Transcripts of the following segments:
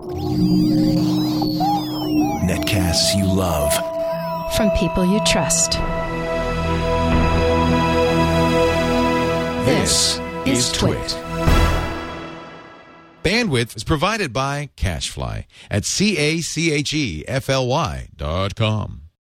Netcasts you love. From people you trust. This is Twit. Bandwidth is provided by CacheFly at CACHEFLY.com.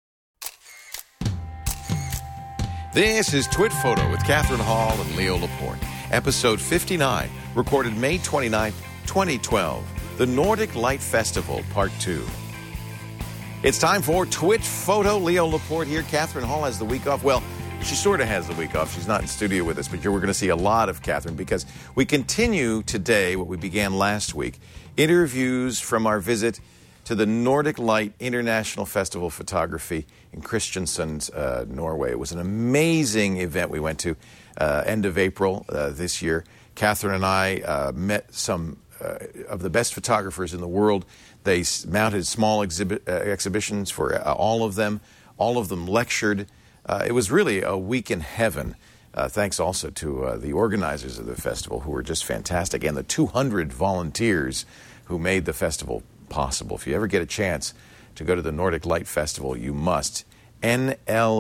This is Twit Photo with Catherine Hall and Leo Laporte, episode 59, recorded May 29, 2012, the Nordic Light Festival, Part 2. It's time for Twit Photo. Leo Laporte here. Catherine Hall has the week off. Well, she sort of has the week off. She's not in studio with us, but we're going to see a lot of Catherine because we continue today what we began last week, interviews from our visit to the Nordic Light International Festival of Photography in Kristiansand, Norway. It was an amazing event we went to end of April this year. Catherine and I met some of the best photographers in the world. They mounted small exhibitions for all of them. All of them lectured. It was really a week in heaven. Thanks also to the organizers of the festival, who were just fantastic, and the 200 volunteers who made the festival possible. If you ever get a chance to go to the Nordic Light Festival, you must. NLE.no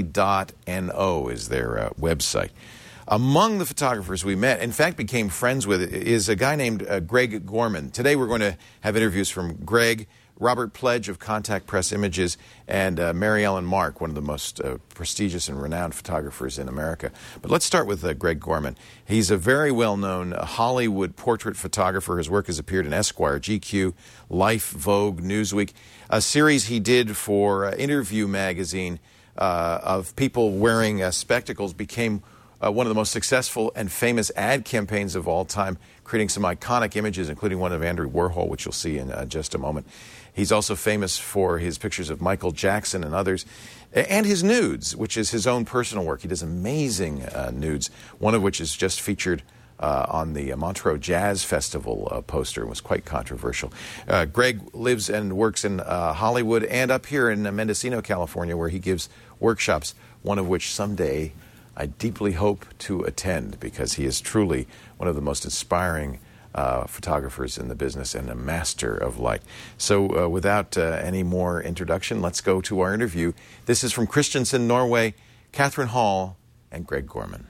is their website. Among the photographers we met, in fact became friends with, is a guy named Greg Gorman. Today we're going to have interviews from Greg, Robert Pledge of Contact Press Images, and Mary Ellen Mark, one of the most prestigious and renowned photographers in America. But let's start with Greg Gorman. He's a very well-known Hollywood portrait photographer. His work has appeared in Esquire, GQ, Life, Vogue, Newsweek. A series he did for Interview magazine of people wearing spectacles became one of the most successful and famous ad campaigns of all time, creating some iconic images, including one of Andrew Warhol, which you'll see in just a moment. He's also famous for his pictures of Michael Jackson and others, and his nudes, which is his own personal work. He does amazing nudes, one of which is just featured on the Montreux Jazz Festival poster and was quite controversial. Greg lives and works in Hollywood and up here in Mendocino, California, where he gives workshops, one of which someday I deeply hope to attend, because he is truly one of the most inspiring photographers in the business and a master of light. So without any more introduction, let's go to our interview. This is from Kristiansand, Norway, Catherine Hall and Greg Gorman.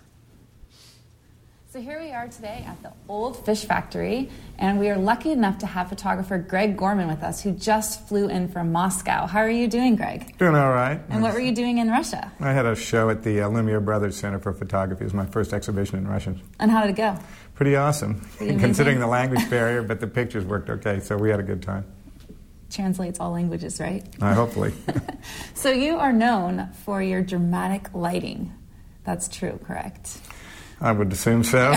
So here we are today at the Old Fish Factory, and we are lucky enough to have photographer Greg Gorman with us, who just flew in from Moscow. How are you doing, Greg? Doing all right. And what were you doing in Russia? I had a show at the Lumiere Brothers Center for Photography. It was my first exhibition in Russian. And how did it go? Pretty awesome, Pretty considering the language barrier, but the pictures worked okay, so we had a good time. Translates all languages, right? Hopefully. So you are known for your dramatic lighting. That's true, correct? I would assume so.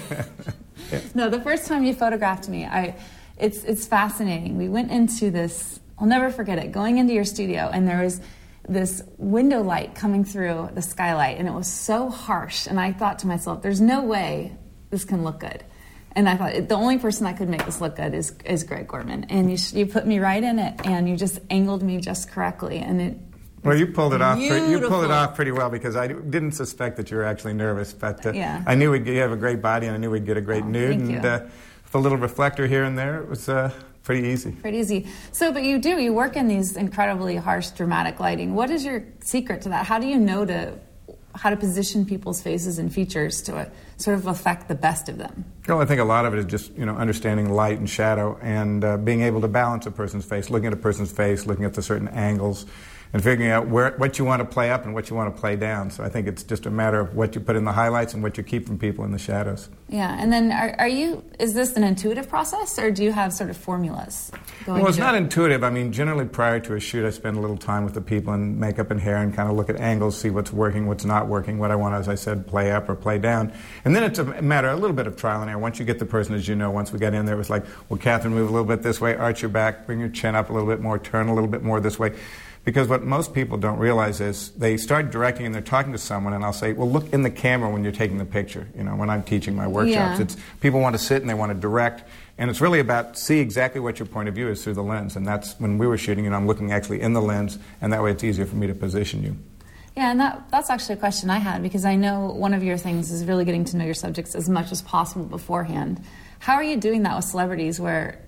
No, the first time you photographed me, it's fascinating. We went into this, I'll never forget it, going into your studio, and there was this window light coming through the skylight, and it was so harsh, and I thought to myself, there's no way this can look good. And I thought, the only person that could make this look good is Greg Gorman. And you put me right in it, and you just angled me just correctly, and it Well, you pulled it off. You pulled it off pretty well, because I didn't suspect that you were actually nervous. But yeah. I knew you have a great body, and I knew we'd get a great nude. Thank you. With a little reflector here and there, it was pretty easy. Pretty easy. So, but you work in these incredibly harsh, dramatic lighting. What is your secret to that? How do you know how to position people's faces and features to sort of affect the best of them? Well, I think a lot of it is just understanding light and shadow, and being able to balance a person's face, looking at a person's face, looking at the certain angles, and figuring out what you want to play up and what you want to play down. So I think it's just a matter of what you put in the highlights and what you keep from people in the shadows. Yeah, and then is this an intuitive process, or do you have sort of formulas? Well, it's not intuitive. I mean, generally prior to a shoot, I spend a little time with the people in makeup and hair and kind of look at angles, see what's working, what's not working, what I want, as I said, play up or play down. And then it's a matter, a little bit of trial and error. Once you get the person, as you know, once we got in there, it was like, well, Catherine, move a little bit this way, arch your back, bring your chin up a little bit more, turn a little bit more this way. Because what most people don't realize is they start directing and they're talking to someone, and I'll say, well, look in the camera when you're taking the picture. When I'm teaching my workshops, it's people want to sit and they want to direct, and it's really about see exactly what your point of view is through the lens. And that's when we were shooting, I'm looking actually in the lens, and that way it's easier for me to position you. Yeah, and that's actually a question I had, because I know one of your things is really getting to know your subjects as much as possible beforehand. How are you doing that with celebrities, where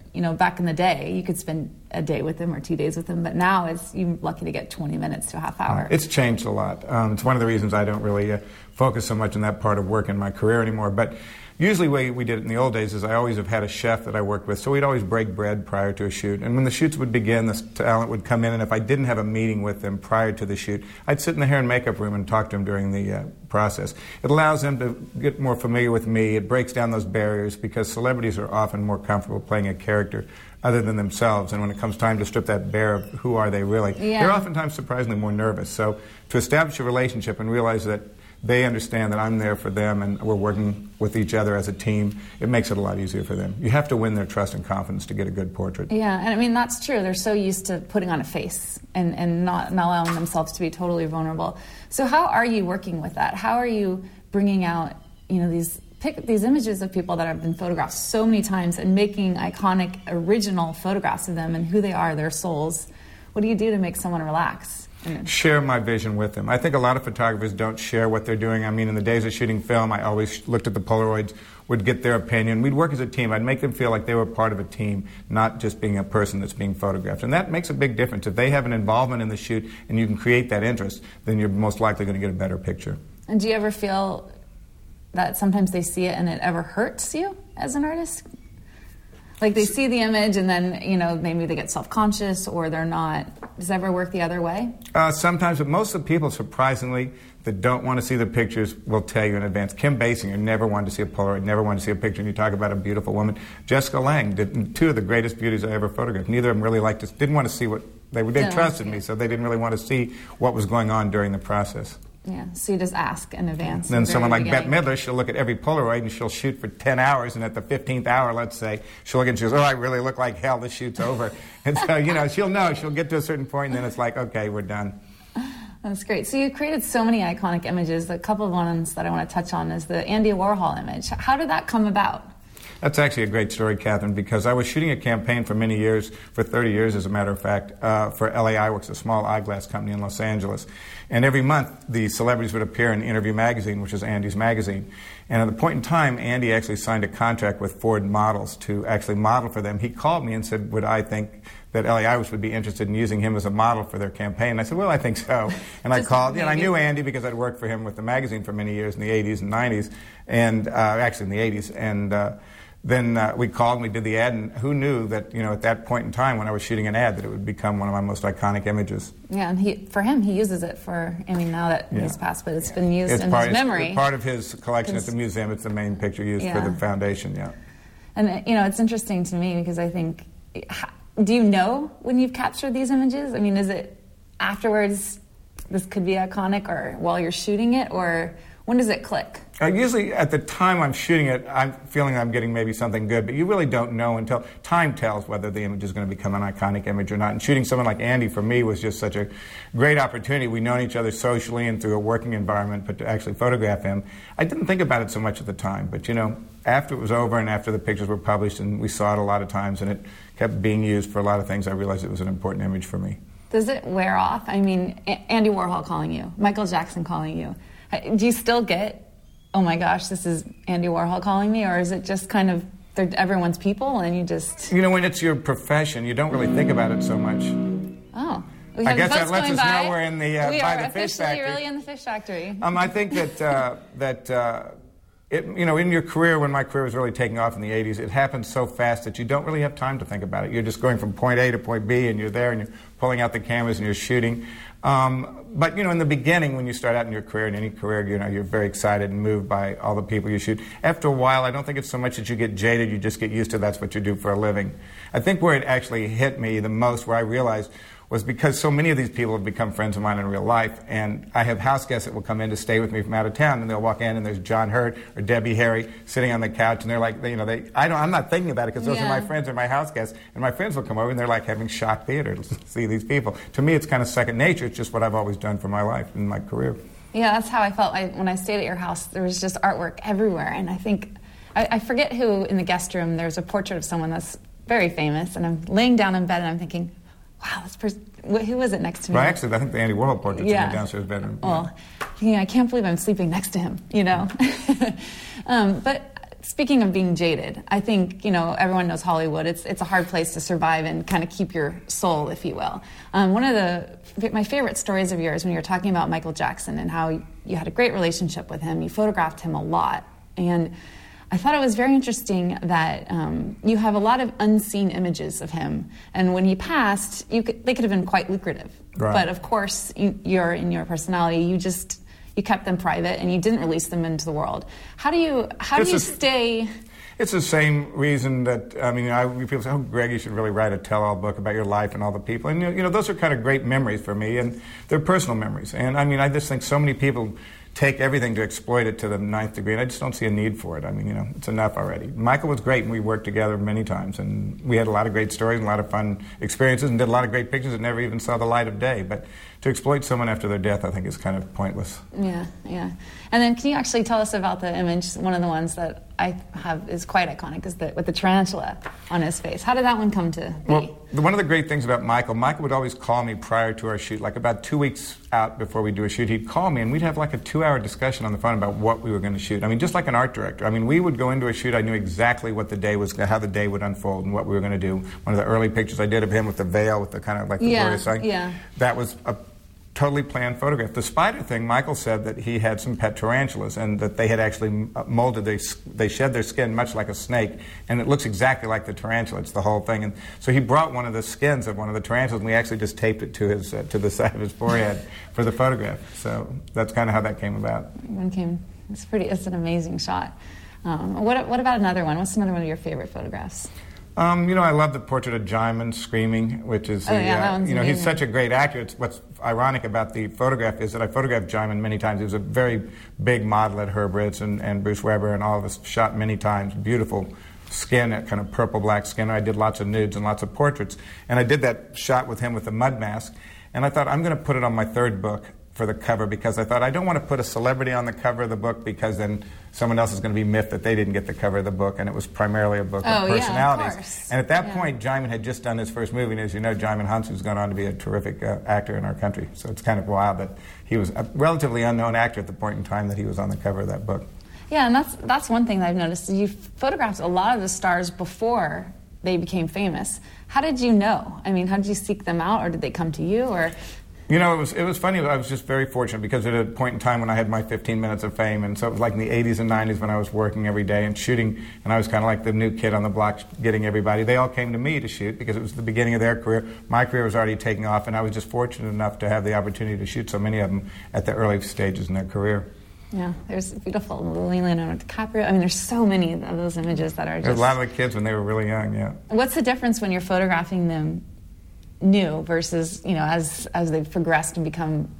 back in the day, you could spend a day with them or 2 days with them, but now you're lucky to get 20 minutes to a half hour. It's changed a lot. It's one of the reasons I don't really focus so much on that part of work in my career anymore. But usually the way we did it in the old days is I always have had a chef that I worked with, so we'd always break bread prior to a shoot. And when the shoots would begin, the talent would come in, and if I didn't have a meeting with them prior to the shoot, I'd sit in the hair and makeup room and talk to them during the process. It allows them to get more familiar with me. It breaks down those barriers because celebrities are often more comfortable playing a character other than themselves, and when it comes time to strip that bare of who are they really, they're oftentimes surprisingly more nervous. So to establish a relationship and realize that they understand that I'm there for them and we're working with each other as a team, it makes it a lot easier for them. You have to win their trust and confidence to get a good portrait. Yeah, and I mean, that's true. They're so used to putting on a face and not allowing themselves to be totally vulnerable. So how are you working with that? How are you bringing out, these images of people that have been photographed so many times and making iconic, original photographs of them and who they are, their souls? What do you do to make someone relax? Share my vision with them. I think a lot of photographers don't share what they're doing. I mean, in the days of shooting film, I always looked at the Polaroids, would get their opinion. We'd work as a team. I'd make them feel like they were part of a team, not just being a person that's being photographed. And that makes a big difference. If they have an involvement in the shoot and you can create that interest, then you're most likely going to get a better picture. And do you ever feel that sometimes they see it and it ever hurts you as an artist? Like they see the image and then, maybe they get self-conscious or they're not. Does it ever work the other way? Sometimes, but most of the people, surprisingly, that don't want to see the pictures will tell you in advance. Kim Basinger never wanted to see a Polaroid, never wanted to see a picture. And you talk about a beautiful woman. Jessica Lange did two of the greatest beauties I ever photographed. Neither of them really didn't want to see what, they trusted me, so they didn't really want to see what was going on during the process. Yeah, so you just ask in advance. And then someone like Bette Midler, she'll look at every Polaroid and she'll shoot for 10 hours, and at the 15th hour, let's say, she'll look and she goes, I really look like hell, this shoot's over. And so, she'll know, she'll get to a certain point, and then it's like, okay, we're done. That's great. So you created so many iconic images. A couple of ones that I want to touch on is the Andy Warhol image. How did that come about? That's actually a great story, Catherine, because I was shooting a campaign for many years, for 30 years as a matter of fact, for LA Eyeworks, a small eyeglass company in Los Angeles. And every month, the celebrities would appear in Interview Magazine, which is Andy's magazine. And at the point in time, Andy actually signed a contract with Ford Models to actually model for them. He called me and said, would I think that LA Eyeworks would be interested in using him as a model for their campaign? And I said, well, I think so. And I called, and I knew Andy because I'd worked for him with the magazine for many years in the 80s and 90s, and actually in the 80s. And then we called and we did the ad, and who knew that, at that point in time when I was shooting an ad that it would become one of my most iconic images. Yeah, and for him, he uses it now that he's passed, but it's been used in his memory. It's part of his collection at the museum. It's the main picture used for the foundation, And, it's interesting to me because I think, do you know when you've captured these images? I mean, is it afterwards this could be iconic, or while you're shooting it, or when does it click? Usually at the time I'm shooting it, I'm feeling I'm getting maybe something good, but you really don't know until time tells whether the image is going to become an iconic image or not. And shooting someone like Andy, for me, was just such a great opportunity. We'd known each other socially and through a working environment, but to actually photograph him, I didn't think about it so much at the time. But, after it was over and after the pictures were published and we saw it a lot of times and it kept being used for a lot of things, I realized it was an important image for me. Does it wear off? I mean, Andy Warhol calling you, Michael Jackson calling you. Do you still get, oh my gosh, this is Andy Warhol calling me? Or is it just kind of, they're everyone's people and you just... when it's your profession, you don't really think about it so much. Oh. I guess that lets us know we're in the we by are the fish factory. Really in the fish factory. I think that in your career, when my career was really taking off in the 80s, it happened so fast that you don't really have time to think about it. You're just going from point A to point B, and you're there, and you're pulling out the cameras, and you're shooting. But, in the beginning, when you start out in your career, in any career, you're very excited and moved by all the people you shoot. After a while, I don't think it's so much that you get jaded, you just get used to that's what you do for a living. I think where it actually hit me the most, where I realized, was because so many of these people have become friends of mine in real life, and I have house guests that will come in to stay with me from out of town, and they'll walk in and there's John Hurt or Debbie Harry sitting on the couch, and they're like, I'm not thinking about it because those are my friends or my house guests, and my friends will come over and they're like having shock theater to see these people. To me, it's kind of second nature. It's just what I've always done for my life and my career. Yeah, that's how I felt when I stayed at your house. There was just artwork everywhere, and I think, I forget who in the guest room, there's a portrait of someone that's very famous, and I'm laying down in bed and I'm thinking, wow, this person, who was it next to me? Well, actually, I think the Andy Warhol portrait's in the downstairs bedroom. Well, I can't believe I'm sleeping next to him, But speaking of being jaded, I think, everyone knows Hollywood. It's a hard place to survive and kind of keep your soul, if you will. One of my favorite stories of yours, when you were talking about Michael Jackson and how you had a great relationship with him, you photographed him a lot. And I thought it was very interesting that you have a lot of unseen images of him. And when he passed, they could have been quite lucrative. Right. But of course, in your personality, you kept them private and you didn't release them into the world. How do you stay? It's the same reason that, people say, Greg, you should really write a tell-all book about your life and all the people. And, those are kind of great memories for me, and they're personal memories. And, I just think so many people take everything to exploit it to the 9th degree, and I just don't see a need for it. It's enough already. Michael was great, and we worked together many times, and we had a lot of great stories and a lot of fun experiences and did a lot of great pictures that never even saw the light of day. But to exploit someone after their death, I think, is kind of pointless. Yeah. And then can you actually tell us about the image? One of the ones that I have is quite iconic, is with the tarantula on his face. How did that one come to be? Well, one of the great things about Michael would always call me prior to our shoot, like about 2 weeks out before we do a shoot. He'd call me, and we'd have like a 2-hour discussion on the phone about what we were going to shoot. Just like an art director. We would go into a shoot, I knew exactly what the day was, how the day would unfold and what we were going to do. One of the early pictures I did of him with the veil, with the kind of like the glorious sign, that was a totally planned photograph. The spider thing, Michael said that he had some pet tarantulas and that they had actually molded, they shed their skin much like a snake, and it looks exactly like the tarantula. It's the whole thing. And so he brought one of the skins of one of the tarantulas, and we actually just taped it to his to the side of his forehead for the photograph. So that's kind of how that came about. It's an amazing shot. What about another one? What's another one of your favorite photographs? I love the portrait of Djimon screaming, which is, he's such a great actor. What's ironic about the photograph is that I photographed Djimon many times. He was a very big model at Herb Ritts and Bruce Weber, and all of us shot many times. Beautiful skin, that kind of purple-black skin. I did lots of nudes and lots of portraits. And I did that shot with him with the mud mask. And I thought, I'm going to put it on my third book for the cover, because I thought I don't want to put a celebrity on the cover of the book, because then someone else is going to be miffed that they didn't get the cover of the book, and it was primarily a book of personalities. Yeah, of course. And at that point, Djimon had just done his first movie, and as you know, Djimon Hounsou's gone on to be a terrific actor in our country. So it's kind of wild that he was a relatively unknown actor at the point in time that he was on the cover of that book. Yeah, and that's one thing that I've noticed. You photographed a lot of the stars before they became famous. How did you know? How did you seek them out, or did they come to you, or? It was funny. I was just very fortunate, because at a point in time when I had my 15 minutes of fame, and so it was like in the 80s and 90s when I was working every day and shooting, and I was kind of like the new kid on the block getting everybody. They all came to me to shoot because it was the beginning of their career. My career was already taking off, and I was just fortunate enough to have the opportunity to shoot so many of them at the early stages in their career. Yeah, there's beautiful Leonardo DiCaprio. There's so many of those images that are just... There's a lot of the kids when they were really young, yeah. What's the difference when you're photographing them new versus, as they've progressed and become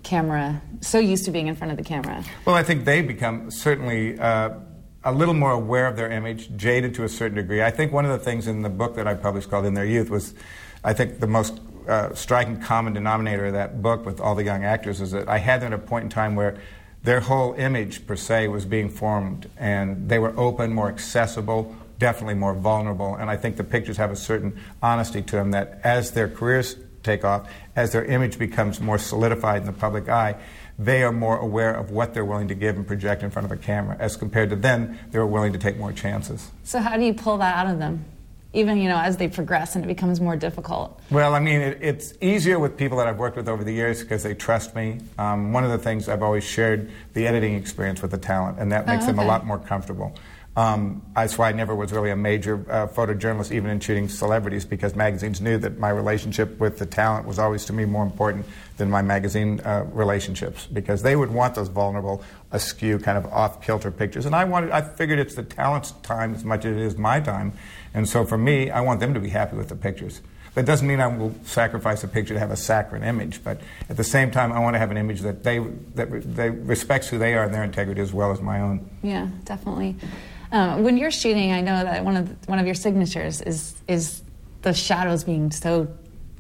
so used to being in front of the camera? Well, I think they become certainly a little more aware of their image, jaded to a certain degree. I think one of the things in the book that I published called In Their Youth was, I think, the most striking common denominator of that book with all the young actors is that I had them at a point in time where their whole image, per se, was being formed, and they were open, more accessible, definitely more vulnerable, and I think the pictures have a certain honesty to them that as their careers take off, as their image becomes more solidified in the public eye, they are more aware of what they're willing to give and project in front of a camera, as compared to then, they were willing to take more chances. So how do you pull that out of them? Even, as they progress and it becomes more difficult? Well, it's easier with people that I've worked with over the years because they trust me. One of the things I've always shared the editing experience with the talent, and that makes them a lot more comfortable. That's why I never was really a major photojournalist, even in shooting celebrities, because magazines knew that my relationship with the talent was always, to me, more important than my magazine relationships, because they would want those vulnerable, askew, kind of off-kilter pictures. And I figured it's the talent's time as much as it is my time. And so for me, I want them to be happy with the pictures. That doesn't mean I will sacrifice a picture to have a saccharine image, but at the same time, I want to have an image that they respects who they are and their integrity as well as my own. Yeah, definitely. When you're shooting, I know that one of your signatures is the shadows being so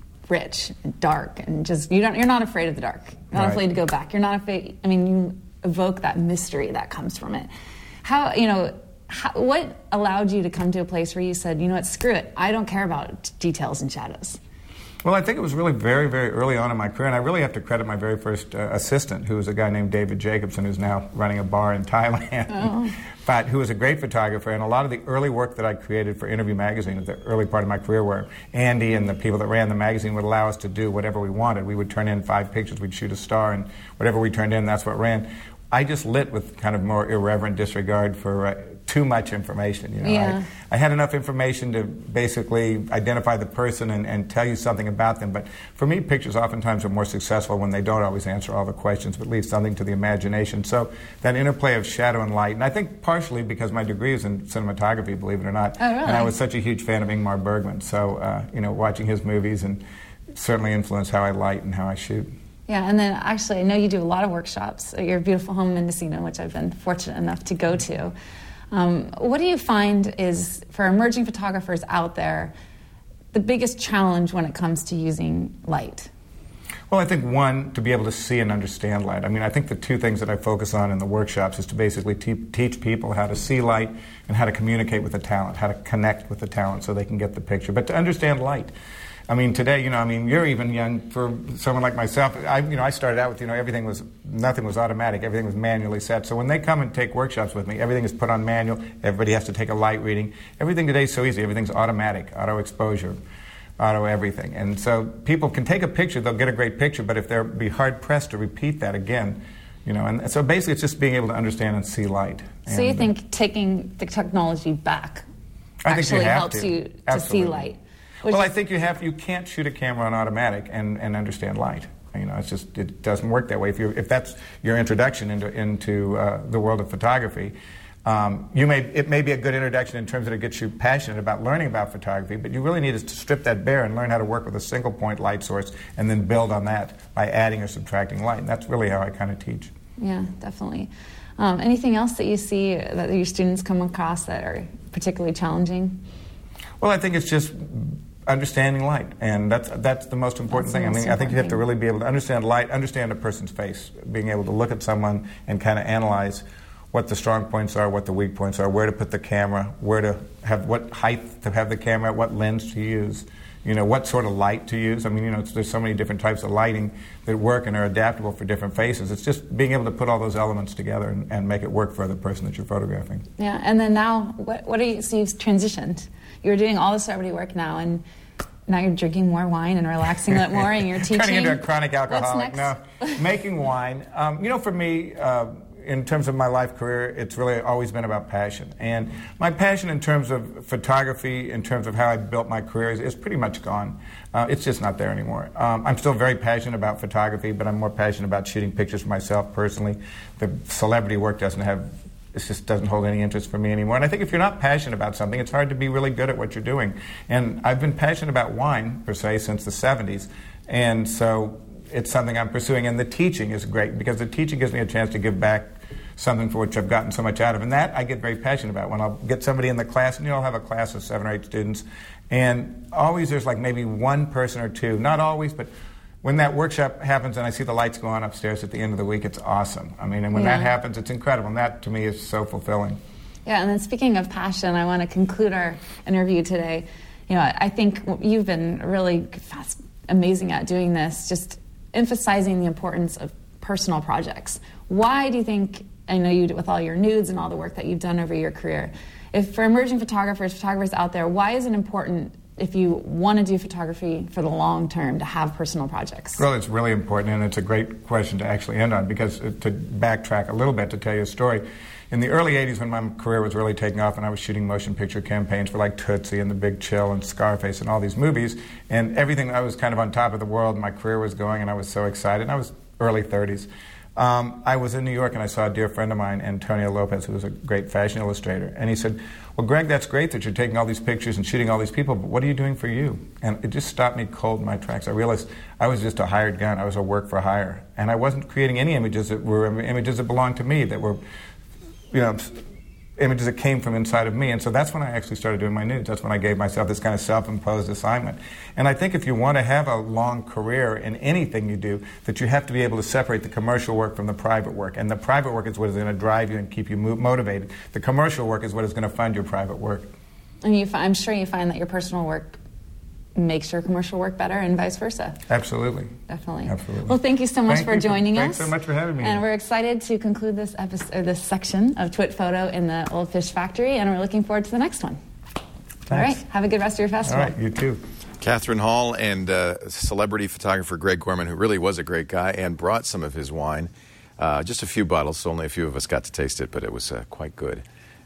rich and dark, and just you're not afraid of the dark. You're not afraid to go back. You're not afraid. You evoke that mystery that comes from it. What allowed you to come to a place where you said, screw it, I don't care about details and shadows? Well, I think it was really very, very early on in my career, and I really have to credit my very first assistant, who was a guy named David Jacobson, who's now running a bar in Thailand, but who was a great photographer. And a lot of the early work that I created for Interview Magazine at the early part of my career, where Andy and the people that ran the magazine would allow us to do whatever we wanted. We would turn in 5 pictures, we'd shoot a star, and whatever we turned in, that's what ran. I just lit with kind of more irreverent disregard for too much information. You know, yeah. I had enough information to basically identify the person and tell you something about them. But for me, pictures oftentimes are more successful when they don't always answer all the questions, but leave something to the imagination. So that interplay of shadow and light, and I think partially because my degree is in cinematography, believe it or not. Oh, really? And I was such a huge fan of Ingmar Bergman. So, you know, watching his movies and certainly influenced how I light and how I shoot. Yeah, and then actually, I know you do a lot of workshops at your beautiful home in Mendocino, which I've been fortunate enough to go to. What do you find is, for emerging photographers out there, the biggest challenge when it comes to using light? Well, I think one, to be able to see and understand light. I mean, I think the 2 things that I focus on in the workshops is to basically teach people how to see light and how to communicate with the talent, how to connect with the talent so they can get the picture, but to understand light. I mean, today, you know, I mean, you're even young for someone like myself. I started out with, nothing was automatic. Everything was manually set. So when they come and take workshops with me, everything is put on manual. Everybody has to take a light reading. Everything today is so easy. Everything's automatic, auto exposure, auto everything. And so people can take a picture, they'll get a great picture, but if they'll be hard-pressed to repeat that again, you know, and so basically it's just being able to understand and see light. So you think taking the technology back actually helps you to see light? Well, I think you can't shoot a camera on automatic and understand light. You know, it doesn't work that way. If that's your introduction into the world of photography, it may be a good introduction in terms that it gets you passionate about learning about photography, but you really need to strip that bare and learn how to work with a single point light source and then build on that by adding or subtracting light. And that's really how I kind of teach. Yeah, definitely. Anything else that you see that your students come across that are particularly challenging? Well, I think it's just understanding light, and that's the most important thing. I mean, I think you have to really be able to understand light, understand a person's face, being able to look at someone and kind of analyze what the strong points are, what the weak points are, where to put the camera, what height to have the camera, what lens to use, you know, what sort of light to use. I mean, you know, there's so many different types of lighting that work and are adaptable for different faces. It's just being able to put all those elements together and make it work for the person that you're photographing. So you've transitioned. You're doing all the celebrity work now, and now you're drinking more wine and relaxing a little more, and you're teaching. Turning into a chronic alcoholic. No, making wine. For me, in terms of my life career, it's really always been about passion. And my passion in terms of photography, in terms of how I built my career, is pretty much gone. It's just not there anymore. I'm still very passionate about photography, but I'm more passionate about shooting pictures for myself personally. The celebrity work it just doesn't hold any interest for me anymore. And I think if you're not passionate about something, it's hard to be really good at what you're doing. And I've been passionate about wine, per se, since the 70s. And so it's something I'm pursuing. And the teaching is great, because the teaching gives me a chance to give back something for which I've gotten so much out of. And that I get very passionate about. When I'll get somebody in the class, and I'll have a class of 7 or 8 students, and always there's like maybe one person or two, not always, but when that workshop happens and I see the lights go on upstairs at the end of the week, it's awesome. I mean, and when that happens, it's incredible. And that, to me, is so fulfilling. Yeah, and then speaking of passion, I want to conclude our interview today. You know, I think you've been really amazing at doing this, just emphasizing the importance of personal projects. Why do you think, I know you do with all your nudes and all the work that you've done over your career, if for emerging photographers out there, why is it important, if you want to do photography for the long term, to have personal projects? Well, it's really important, and it's a great question to actually end on, because to backtrack a little bit, to tell you a story, in the early 80s, when my career was really taking off and I was shooting motion picture campaigns for like Tootsie and The Big Chill and Scarface and all these movies, and everything, I was kind of on top of the world, my career was going, and I was so excited, and I was early 30s. I was in New York, and I saw a dear friend of mine, Antonio Lopez, who was a great fashion illustrator, and he said, well, Greg, that's great that you're taking all these pictures and shooting all these people, but what are you doing for you? And it just stopped me cold in my tracks. I realized I was just a hired gun. I was a work for hire, and I wasn't creating any images that were images that belonged to me, that were, you know, images that came from inside of me. And so that's when I actually started doing my nudes. That's when I gave myself this kind of self-imposed assignment. And I think if you want to have a long career in anything you do, that you have to be able to separate the commercial work from the private work. And the private work is what is going to drive you and keep you motivated. The commercial work is what is going to fund your private work. And I'm sure you find that your personal work makes your commercial work better and vice versa. Absolutely. Definitely. Absolutely. Well, thank you so much for joining us. Thanks so much for having me. And we're excited to conclude this episode, or this section of Twit Photo in the Old Fish Factory, and we're looking forward to the next one. Thanks. All right. Have a good rest of your festival. All right. You too. Catherine Hall and celebrity photographer Greg Gorman, who really was a great guy and brought some of his wine. Just a few bottles, so only a few of us got to taste it, but it was quite good.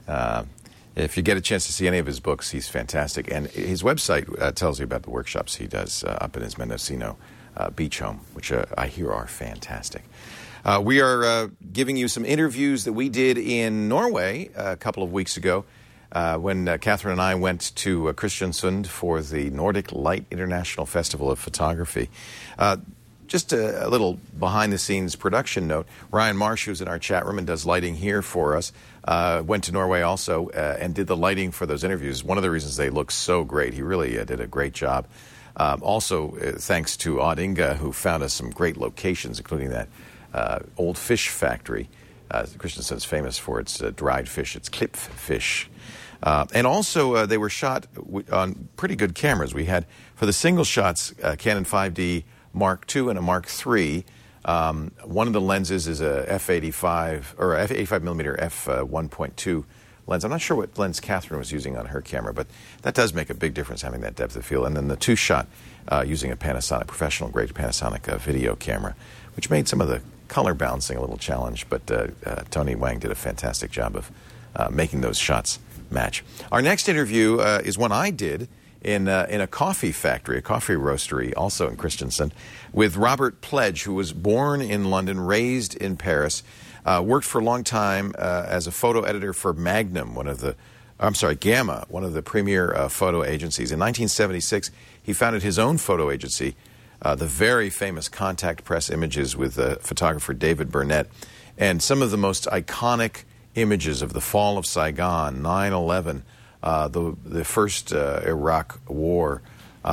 If you get a chance to see any of his books, he's fantastic. And his website tells you about the workshops he does up in his Mendocino beach home, which I hear are fantastic. We are giving you some interviews that we did in Norway a couple of weeks ago. When Catherine and I went to Kristiansund for the Nordic Light International Festival of Photography. Just a little behind-the-scenes production note. Ryan Marsh, who's in our chat room and does lighting here for us, went to Norway also and did the lighting for those interviews. One of the reasons they look so great. He really did a great job. Also, thanks to Odd Inga, who found us some great locations, including that old fish factory. Kristiansund's famous for its dried fish, its klippfish. And also, they were shot on pretty good cameras. We had, for the single shots, Canon 5D Mark II and a Mark III. One of the lenses is a f/85 or f/85 millimeter f1.2 lens. I'm not sure what lens Catherine was using on her camera, but that does make a big difference having that depth of field. And then the two shot using a Panasonic, professional grade Panasonic video camera, which made some of the color balancing a little challenge. But Tony Wang did a fantastic job of making those shots match. Our next interview is one I did in a coffee factory, a coffee roastery, also in Kristiansund, with Robert Pledge, who was born in London, raised in Paris, worked for a long time as a photo editor for Magnum, Gamma, one of the premier photo agencies. In 1976, he founded his own photo agency, the very famous Contact Press Images with photographer David Burnett, and some of the most iconic images of the fall of Saigon, 9/11, the first Iraq war,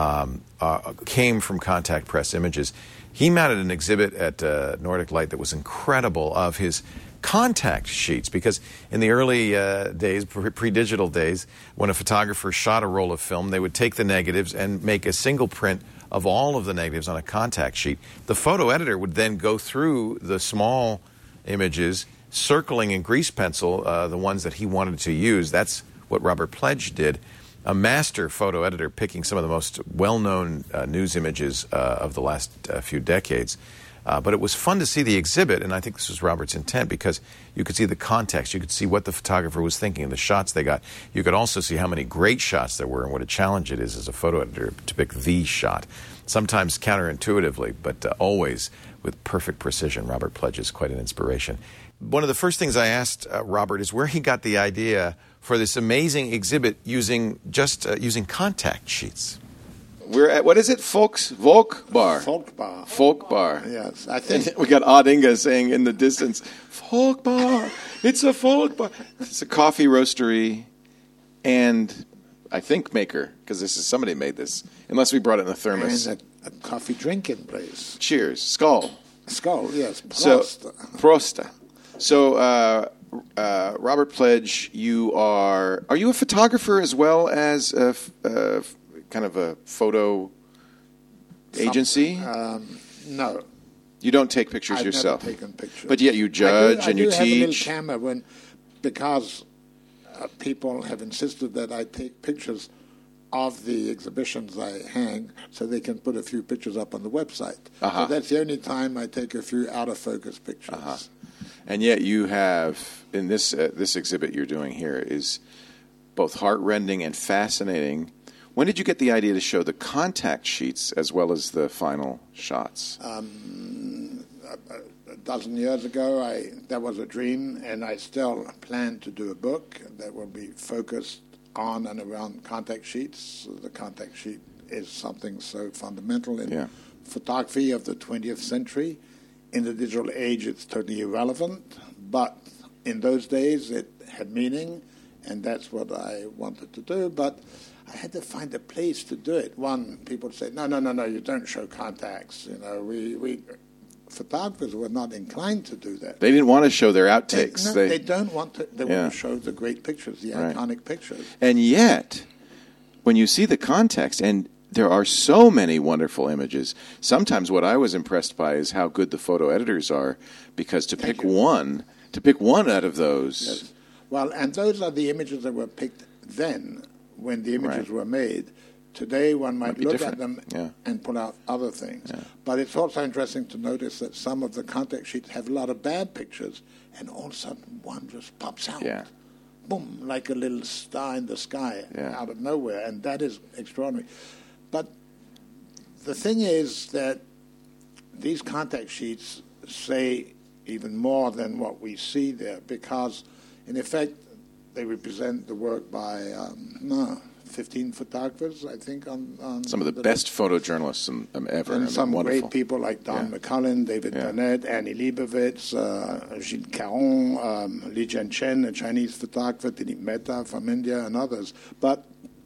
came from Contact Press Images. He mounted an exhibit at Nordic Light that was incredible of his contact sheets, because in the early days, pre-digital days, when a photographer shot a roll of film, they would take the negatives and make a single print of all of the negatives on a contact sheet. The photo editor would then go through the small images, circling in grease pencil the ones that he wanted to use. That's what Robert Pledge did, a master photo editor, picking some of the most well-known news images of the last few decades. But it was fun to see the exhibit, and I think this was Robert's intent, because you could see the context, you could see what the photographer was thinking, and the shots they got. You could also see how many great shots there were and what a challenge it is as a photo editor to pick the shot. Sometimes counterintuitively, but always with perfect precision. Robert Pledge is quite an inspiration. One of the first things I asked Robert is where he got the idea for this amazing exhibit using contact sheets. We're at, what is it, Folkbar? Folkbar. Folkbar. Yes, I think we got Odd Inga saying in the distance, Folkbar, it's a Folkbar. It's a coffee roastery and I think maker, because somebody made this, unless we brought it in a thermos. And a coffee drinking place. Cheers. Skull. Skull, yes. Prosta. Prosta. So, Robert Pledge, are you a photographer as well as a kind of a photo agency? No. You don't take pictures I've yourself? Never taken pictures. But yet you judge and you teach? I do have a little camera because people have insisted that I take pictures of the exhibitions I hang so they can put a few pictures up on the website. So that's the only time I take a few out-of-focus pictures. And yet you have, in this exhibit you're doing here, is both heart-rending and fascinating. When did you get the idea to show the contact sheets as well as the final shots? A dozen years ago, that was a dream, and I still plan to do a book that will be focused on and around contact sheets. The contact sheet is something so fundamental in photography of the 20th century. In the digital age, it's totally irrelevant, but in those days it had meaning, and that's what I wanted to do. But I had to find a place to do it. People say, no, you don't show contacts. We photographers were not inclined to do that. They didn't want to show their outtakes. They don't want to. They want to show the great pictures, the iconic pictures. And yet, when you see the context, and there are so many wonderful images. Sometimes what I was impressed by is how good the photo editors are, because to pick one out of those. Yes. Well, and those are the images that were picked then, when the images were made. Today, one might look different. at them Yeah. and pull out other things. Yeah. But it's also interesting to notice that some of the contact sheets have a lot of bad pictures, and all of a sudden one just pops out. Yeah. Boom, like a little star in the sky out of nowhere, and that is extraordinary. But the thing is that these contact sheets say even more than what we see there, because, in effect, they represent the work by 15 photographers, I think, on Some of the best photojournalists ever. and some wonderful. great people like Don McCullin, David Burnett, Annie Leibovitz, Gilles Caron, Li Jianchen, a Chinese photographer, Dilip Mehta from India, and others. But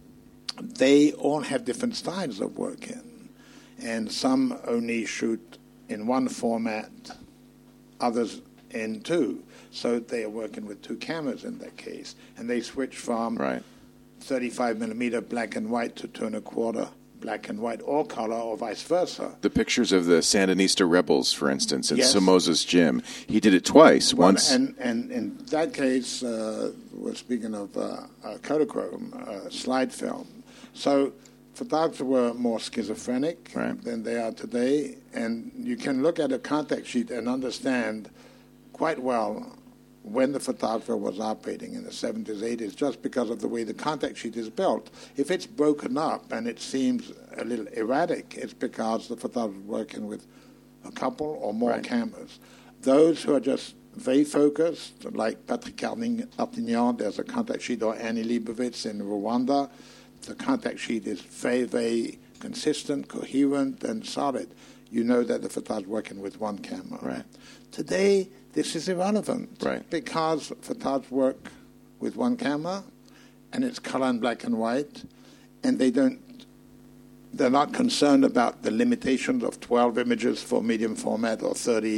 they all have different styles of working, and some only shoot in one format, others in two. So they are working with two cameras in that case, and they switch from 35 millimeter black and white to 2 1/4 black and white, or color, or vice versa. The pictures of the Sandinista rebels, for instance, in Somoza's gym, he did it twice. Once, and in that case, we're speaking of Kodachrome slide film. So photographers were more schizophrenic than they are today, and you can look at a contact sheet and understand quite well when the photographer was operating in the 70s, 80s, just because of the way the contact sheet is built. If it's broken up and it seems a little erratic, it's because the photographer is working with a couple or more cameras. Those who are just very focused, like Patrick Artignan, there's a contact sheet, or Annie Leibovitz in Rwanda, the contact sheet is very, very consistent, coherent, and solid. You know that the photographer is working with one camera. Right. Today, this is irrelevant, Right. because photographers work with one camera, and it's color and black and white, and they're not concerned about the limitations of 12 images for medium format or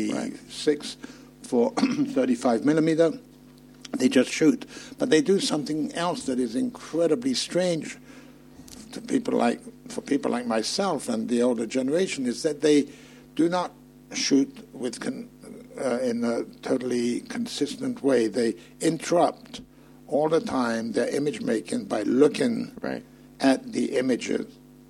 36 for 35 millimeter. They just shoot. But they do something else that is incredibly strange for people like myself and the older generation, is that they do not shoot with in a totally consistent way. They interrupt all the time their image making by looking at the images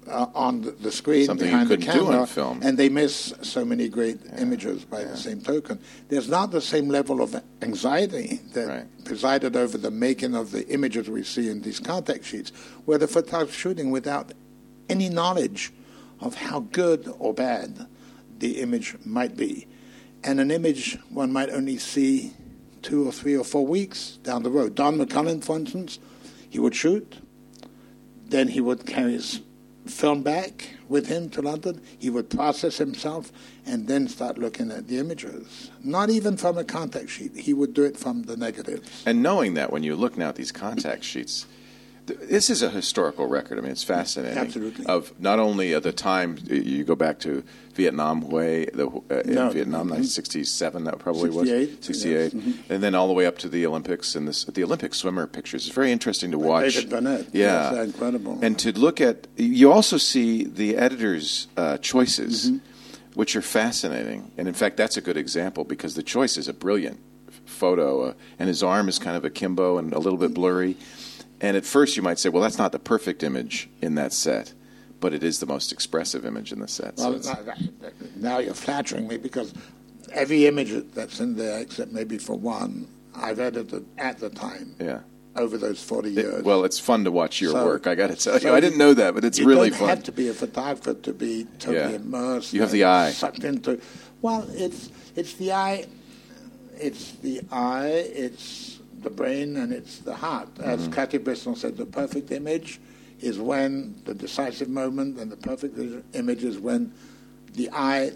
on the screen Something behind you the couldn't do camera, on film. and they miss so many great images by the same token. There's not the same level of anxiety that presided over the making of the images we see in these contact sheets, where the photographer is shooting without any knowledge of how good or bad the image might be. And an image one might only see 2 or 3 or 4 weeks down the road. Don McCullin, for instance, he would shoot, then he would carry his film back with him to London, he would process himself, and then start looking at the images. Not even from a contact sheet. He would do it from the negatives. And knowing that, when you look now at these contact sheets, this is a historical record. I mean, it's fascinating. Absolutely. Of not only at the time, you go back to Vietnam in Vietnam, 1967, that probably 68, was. 68. Yes. Mm-hmm. And then all the way up to the Olympics, and the Olympic swimmer pictures. It's very interesting to watch. David Burnett. Yeah. Yes, incredible. And to look at, you also see the editor's choices, which are fascinating. And in fact, that's a good example, because the choice is a brilliant photo, and his arm is kind of akimbo and a little bit blurry. And at first you might say, well, that's not the perfect image in that set, but it is the most expressive image in the set. Well, now you're flattering me, because every image that's in there, except maybe for one, I've edited at the time. Yeah. Over those 40 years. Well, it's fun to watch your work, I got to tell you. I didn't know that, but it's really fun. You don't have to be a photographer to be totally immersed. You have the eye. Sucked into. Well, it's the eye. It's the eye. It's the brain, and it's the heart. As Cartier-Bresson said, the perfect image is when the decisive moment, and the perfect image is when the eye,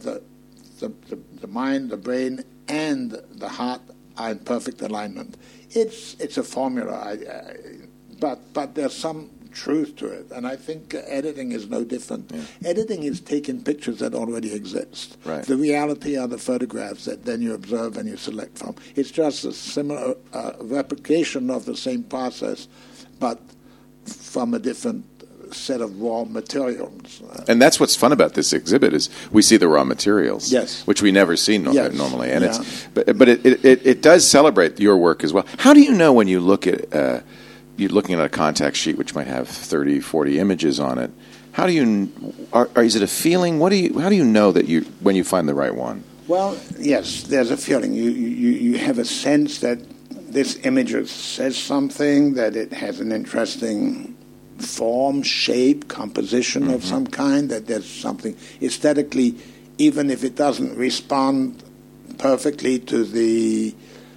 the mind, the brain, and the heart are in perfect alignment. It's a formula, but there's some truth to it, and I think editing is no different. Yeah. Editing is taking pictures that already exist. Right. The reality are the photographs that then you observe and you select from. It's just a similar replication of the same process, but from a different set of raw materials. And that's what's fun about this exhibit is we see the raw materials, Yes. which we never see Yes. normally, and Yeah. but it does celebrate your work as well. How do you know when you look at you're looking at a contact sheet which might have 30, 40 images on it? How do you is it a feeling? How do you know that when you find the right one? Well, yes, there's a feeling. You have a sense that this image says something, that it has an interesting form, shape, composition of some kind, that there's something aesthetically, even if it doesn't respond perfectly to the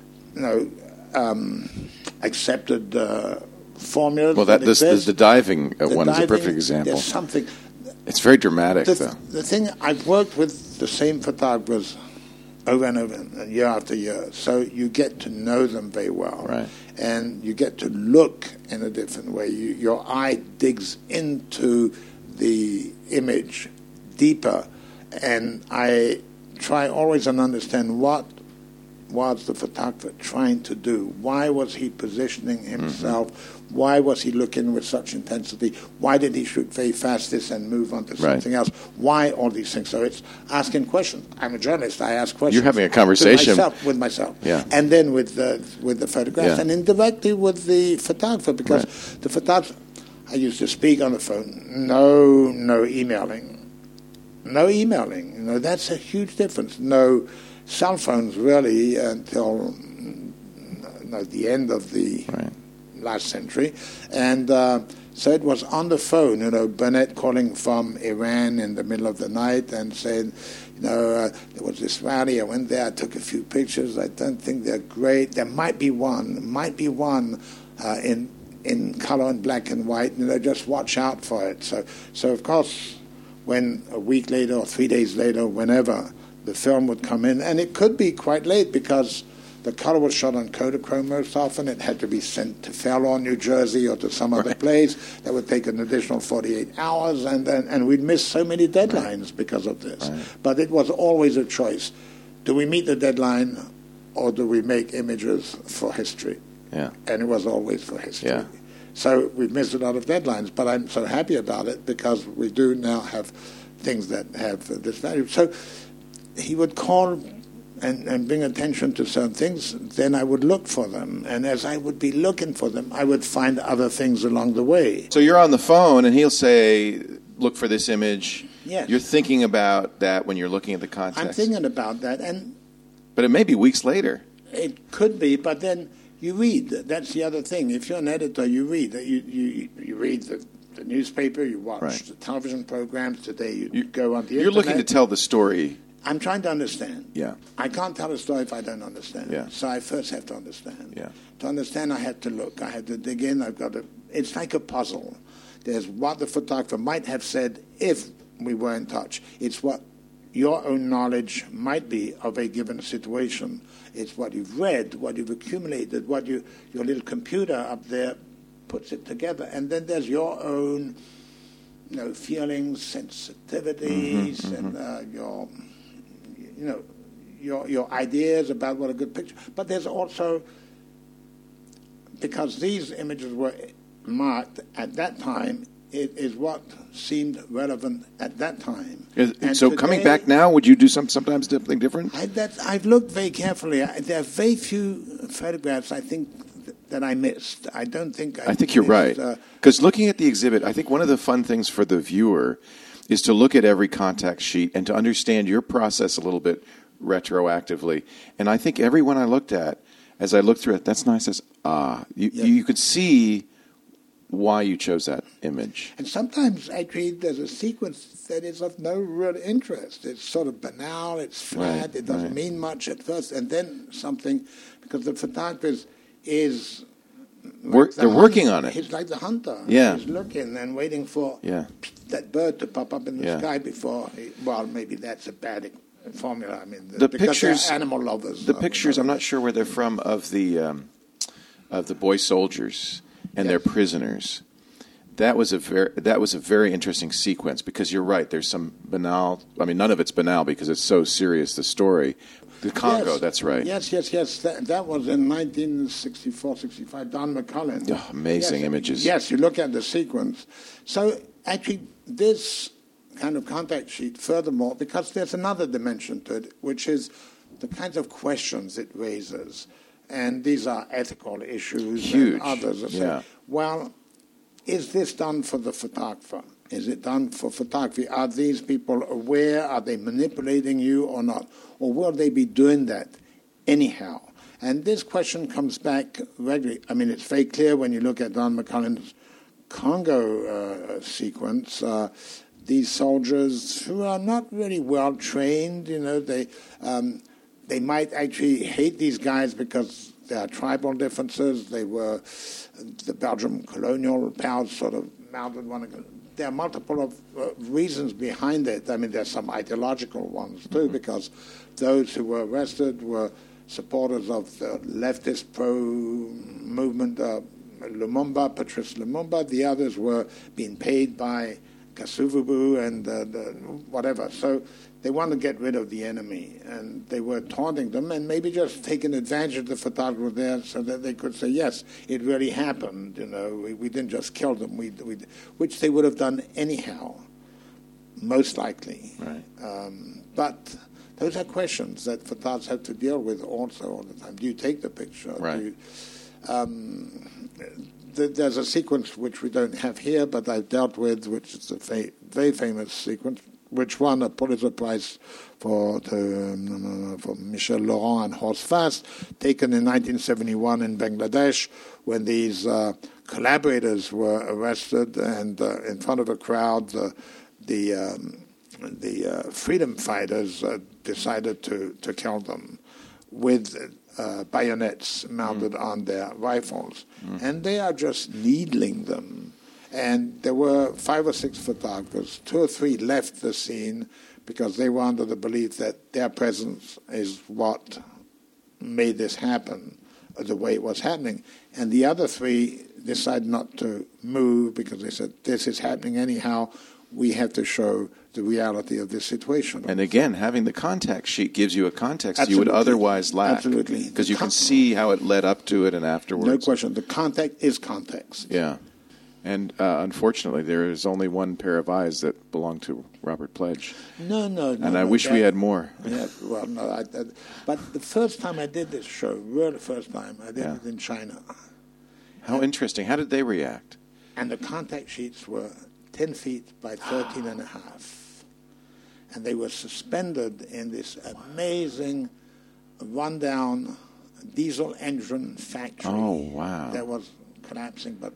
accepted formulas. Well, the diving one is a perfect example. There's something. It's very dramatic, though. The thing, I've worked with the same photographers over and over, year after year, so you get to know them very well. Right. And you get to look in a different way. Your eye digs into the image deeper, and I try always and understand what was the photographer trying to do? Why was he positioning himself? Why was he looking with such intensity? Why did he shoot very fast this and move on to something else? Why all these things? So it's asking questions. I'm a journalist. I ask questions. You're having a conversation with myself. Yeah. And then with the photographs, and indirectly with the photographer, because the photographer, I used to speak on the phone. No emailing. No emailing. That's a huge difference. No cell phones really until the end of the last century, and so it was on the phone. Burnett calling from Iran in the middle of the night and saying, there was this rally. I went there. I took a few pictures. I don't think they're great. There might be one in color and black and white. Just watch out for it. So of course, when a week later or 3 days later, whenever the film would come in, and it could be quite late because the color was shot on Kodachrome most often. It had to be sent to Fairlawn, New Jersey, or to some other place. That would take an additional 48 hours, and we'd miss so many deadlines because of this. But it was always a choice. Do we meet the deadline, or do we make images for history? Yeah. And it was always for history. Yeah. So we've missed a lot of deadlines, but I'm so happy about it because we do now have things that have this value. So he would call and bring attention to certain things, then I would look for them. And as I would be looking for them, I would find other things along the way. So you're on the phone, and he'll say, look for this image. Yes. You're thinking about that when you're looking at the context. I'm thinking about that. But it may be weeks later. It could be, but then you read. That's the other thing. If you're an editor, you read. You read the newspaper, you watch the television programs. Today you go on the internet. You're looking to tell the story. I'm trying to understand. Yeah. I can't tell a story if I don't understand. Yeah. So I first have to understand. Yeah. To understand, I have to look. I have to dig in. It's like a puzzle. There's what the photographer might have said if we were in touch. It's what your own knowledge might be of a given situation. It's what you've read, what you've accumulated, what your little computer up there puts it together. And then there's your own feelings, sensitivities, and your ideas about what a good picture. But there's also, because these images were marked at that time, it is what seemed relevant at that time. And so today, coming back now, would you do sometimes something different? I've looked very carefully. There are very few photographs, I think, that I missed. I don't think I think you're right. Because looking at the exhibit, I think one of the fun things for the viewer is to look at every contact sheet and to understand your process a little bit retroactively. And I think every one I looked at, as I looked through it, that's nice as, you could see why you chose that image. And sometimes actually there's a sequence that is of no real interest. It's sort of banal, it's flat, it doesn't mean much at first, and then something, because the photographer is they're working on it. He's like the hunter. Yeah. He's looking and waiting for that bird to pop up in the sky before, maybe that's a bad formula. I mean, the pictures, animal lovers. The pictures, I'm not sure where they're from, of the boy soldiers and their prisoners. That was a very interesting sequence, because you're right. There's some banal. I mean, none of it's banal because it's so serious. The story, the Congo. Yes. That's right. Yes. That was in 1964, 65. Don McCullin. Oh, amazing images. Yes, you look at the sequence. So actually, this kind of contact sheet, furthermore, because there's another dimension to it, which is the kinds of questions it raises, and these are ethical issues. Huge. And others. Yeah. Well, is this done for the photographer? Is it done for photography? Are these people aware? Are they manipulating you or not? Or will they be doing that anyhow? And this question comes back regularly. I mean, it's very clear when you look at Don McCullin's Congo sequence. These soldiers who are not really well trained, they might actually hate these guys because there are tribal differences. They were the Belgian colonial powers sort of mounted one against. There are multiple reasons behind it. I mean, there's some ideological ones too, because those who were arrested were supporters of the leftist pro-movement, Lumumba, Patrice Lumumba. The others were being paid by Kasuvubu and whatever. So they want to get rid of the enemy, and they were taunting them and maybe just taking advantage of the photographer there so that they could say, yes, it really happened. We didn't just kill them, which they would have done anyhow, most likely. Right. But those are questions that photographers have to deal with also all the time. Do you take the picture? Right. There's a sequence which we don't have here, but I've dealt with, which is a very famous sequence, which won a Pulitzer Prize for Michel Laurent and Horst Fast, taken in 1971 in Bangladesh, when these collaborators were arrested, and in front of a crowd, the freedom fighters decided to kill them with bayonets mounted on their rifles. And they are just needling them. And there were 5 or 6 photographers. 2 or 3 left the scene because they were under the belief that their presence is what made this happen, the way it was happening. And the other 3 decided not to move because they said, this is happening anyhow. We have to show the reality of this situation. And again, having the contact sheet gives you a context Absolutely. you would otherwise lack. Absolutely. Because you can see how it led up to it and afterwards. No question. The contact is context. Yeah. And unfortunately, there is only one pair of eyes that belong to Robert Pledge. No. And I wish we had more. Yeah, well, no. But the first time I did this show, really first time, I did it in China. How interesting. How did they react? And the contact sheets were 10 feet by 13 and a half. And they were suspended in this amazing rundown diesel engine factory. Oh, wow. That was collapsing, but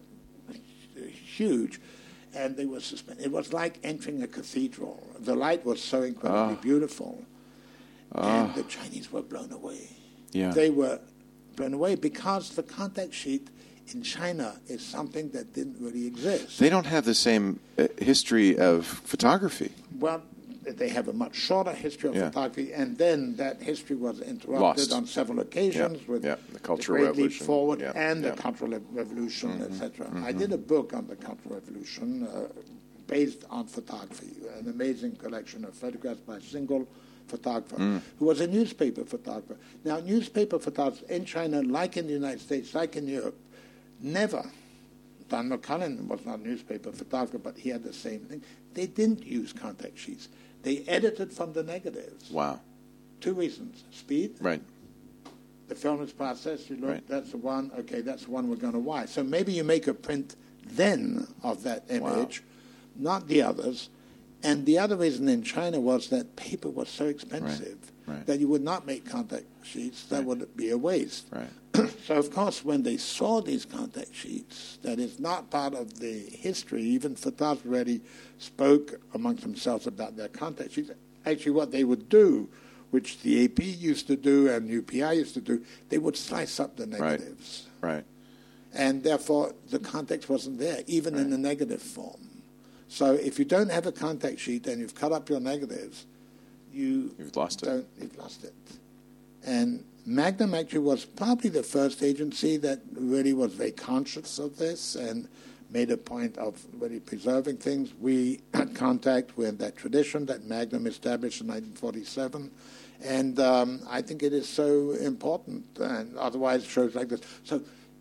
huge. And they were suspended. It was like entering a cathedral. The light was so incredibly beautiful. And the Chinese were blown away. Yeah. They were blown away because the contact sheet in China is something that didn't really exist. They don't have the same history of photography. Well, they have a much shorter history of photography, and then that history was interrupted on several occasions with the Cultural Great Leap Revolution. Forward and the Cultural Revolution, etc. I did a book on the Cultural Revolution based on photography, an amazing collection of photographs by a single photographer who was a newspaper photographer. Now, newspaper photographers in China, like in the United States, like in Europe, never. Don McCullin was not a newspaper photographer, but he had the same thing. They didn't use contact sheets. They edited from the negatives. Wow. 2 reasons. Speed. Right. The film is processed. You look, Right. that's the one. Okay, that's the one we're going to watch. So maybe you make a print then of that image, not the others. And the other reason in China was that paper was so expensive that you would not make contact sheets. That would be a waste. Right. So, of course, when they saw these contact sheets, that is not part of the history. Even photographers already spoke amongst themselves about their contact sheets. Actually, what they would do, which the AP used to do and UPI used to do, they would slice up the negatives. Right. And therefore, the context wasn't there, even in the negative form. So if you don't have a contact sheet and you've cut up your negatives, you've lost it. You've lost it. And Magnum actually was probably the first agency that really was very conscious of this and made a point of really preserving things. We had contact with that tradition that Magnum established in 1947. And I think it is so important, and otherwise shows like this. So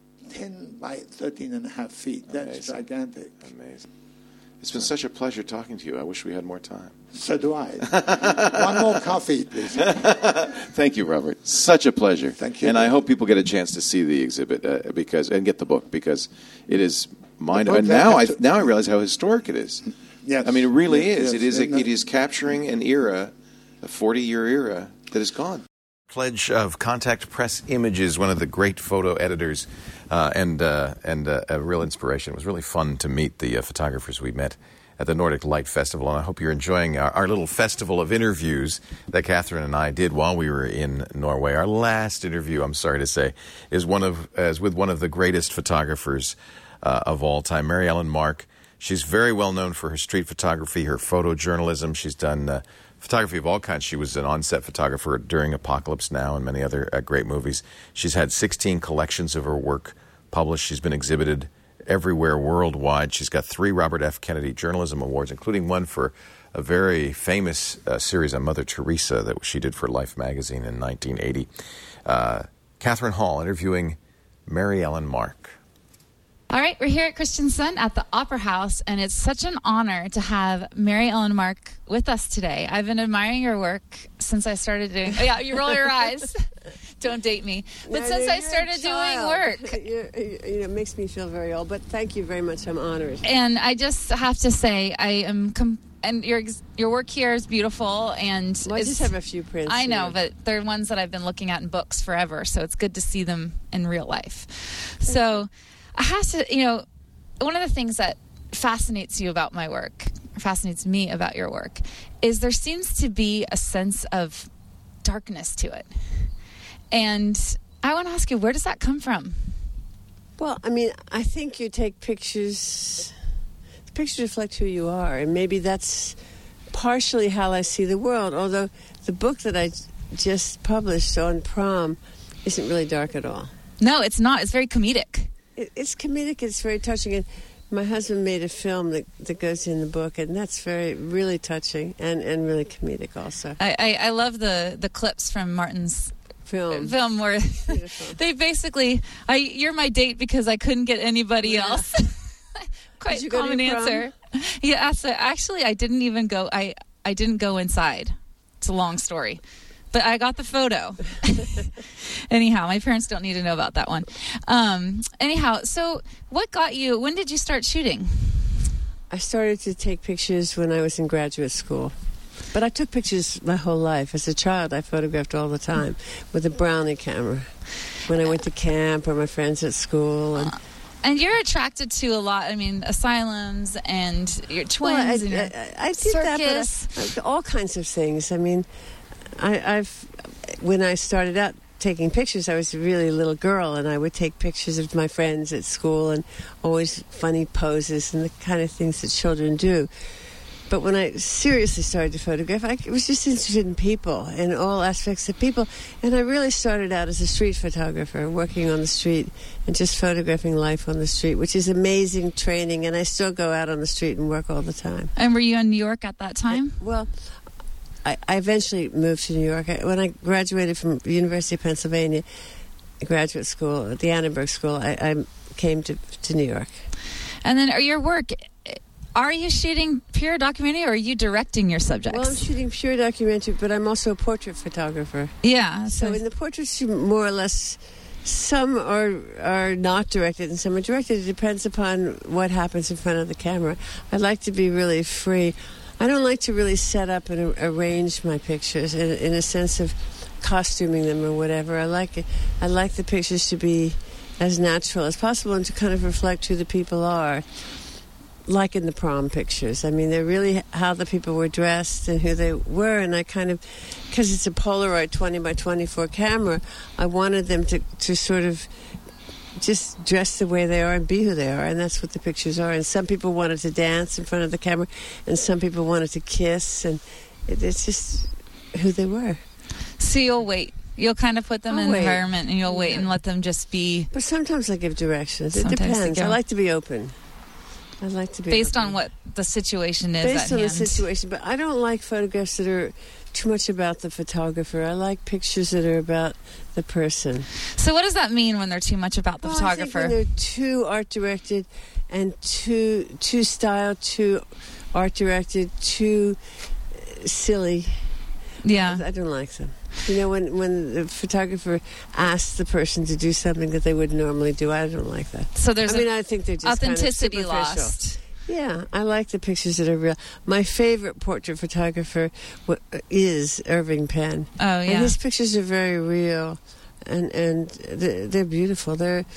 10 by 13 and a half feet, that's Amazing. Gigantic. Amazing. It's been such a pleasure talking to you. I wish we had more time. So do I. One more coffee, please. Thank you, Robert. Such a pleasure. Thank you. And I hope people get a chance to see the exhibit and get the book, because it is mind. book And that now I realize how historic it is. Yes. I mean, it really Yes, is. yes. It is capturing an era, a 40-year era that is gone. Pledge of Contact Press Images, one of the great photo editors, and a real inspiration. It was really fun to meet the photographers we met at the Nordic Light Festival, and I hope you're enjoying our little festival of interviews that Catherine and I did while we were in Norway. Our last interview, I'm sorry to say, is with one of the greatest photographers of all time, Mary Ellen Mark. She's very well known for her street photography, her photojournalism. She's done photography of all kinds. She was an on-set photographer during Apocalypse Now and many other great movies. She's had 16 collections of her work published. She's been exhibited everywhere worldwide. She's got 3 Robert F. Kennedy Journalism Awards, including one for a very famous series on Mother Teresa that she did for Life magazine in 1980. Catherine Hall interviewing Mary Ellen Mark. All right, we're here at Christian Sun at the Opera House, and it's such an honor to have Mary Ellen Mark with us today. I've been admiring your work since I started doing... Oh, yeah, you roll your eyes. Don't date me. But No, since you're I started a doing child. work. It makes me feel very old, but thank you very much. I'm honored. And I just have to say, I am... and your work here is beautiful, and... Well, I just have a few prints. I know, here. but they're ones that I've been looking at in books forever, so it's good to see them in real life. So... I have to, one of the things that fascinates you about my work, fascinates me about your work, is there seems to be a sense of darkness to it. And I want to ask you, where does that come from? Well, I mean, I think you take pictures. The pictures reflect who you are, and maybe that's partially how I see the world. Although the book that I just published on prom isn't really dark at all. No, it's not. It's very comedic. It's comedic. It's very touching. And my husband made a film that goes in the book, and that's really touching and really comedic also. I love the clips from Martin's film where they basically, you're my date because I couldn't get anybody else. Quite a common answer. Yeah, so actually I didn't even go. I didn't go inside. It's a long story. But I got the photo. Anyhow, my parents don't need to know about that one. Anyhow, so when did you start shooting? I started to take pictures when I was in graduate school. But I took pictures my whole life. As a child, I photographed all the time with a Brownie camera. When I went to camp or my friends at school. And you're attracted to a lot, asylums and your twins and your I did circus. That, but all kinds of things. I mean... when I started out taking pictures, I was a really little girl, and I would take pictures of my friends at school and always funny poses and the kind of things that children do. But when I seriously started to photograph, I was just interested in people, in all aspects of people. And I really started out as a street photographer, working on the street and just photographing life on the street, which is amazing training. And I still go out on the street and work all the time. And were you in New York at that time? I eventually moved to New York. When I graduated from the University of Pennsylvania graduate school, at the Annenberg School, I came to New York. And then your work, are you shooting pure documentary or are you directing your subjects? Well, I'm shooting pure documentary, but I'm also a portrait photographer. Yeah. So in the portraits, more or less, some are not directed and some are directed. It depends upon what happens in front of the camera. I like to be really free. I don't like to really set up and arrange my pictures in a sense of costuming them or whatever. I like the pictures to be as natural as possible and to kind of reflect who the people are, like in the prom pictures. I mean, they're really how the people were dressed and who they were, and I kind of, because it's a Polaroid 20 by 24 camera, I wanted them to sort of just dress the way they are and be who they are, and that's what the pictures are. And some people wanted to dance in front of the camera, and some people wanted to kiss, and it's just who they were. So you'll wait. You'll kind of put them in an environment, and you'll wait and let them just be. But sometimes I give directions. It Sometimes depends. I like to be open. I like to be based open. on what the situation is. Based on at the hand. situation, but I don't like photographs that are too much about the photographer. I like pictures that are about the person. So what does that mean when they're too much about the photographer? I think when they're too art directed and too style, too art directed, too silly. Yeah. I don't like them. You know, when the photographer asks the person to do something that they would normally do, I don't like that. So there's I think they're just authenticity kind of superficial. lost. Yeah, I like the pictures that are real. My favorite portrait photographer is Irving Penn. Oh, yeah. And his pictures are very real, and they're beautiful. They're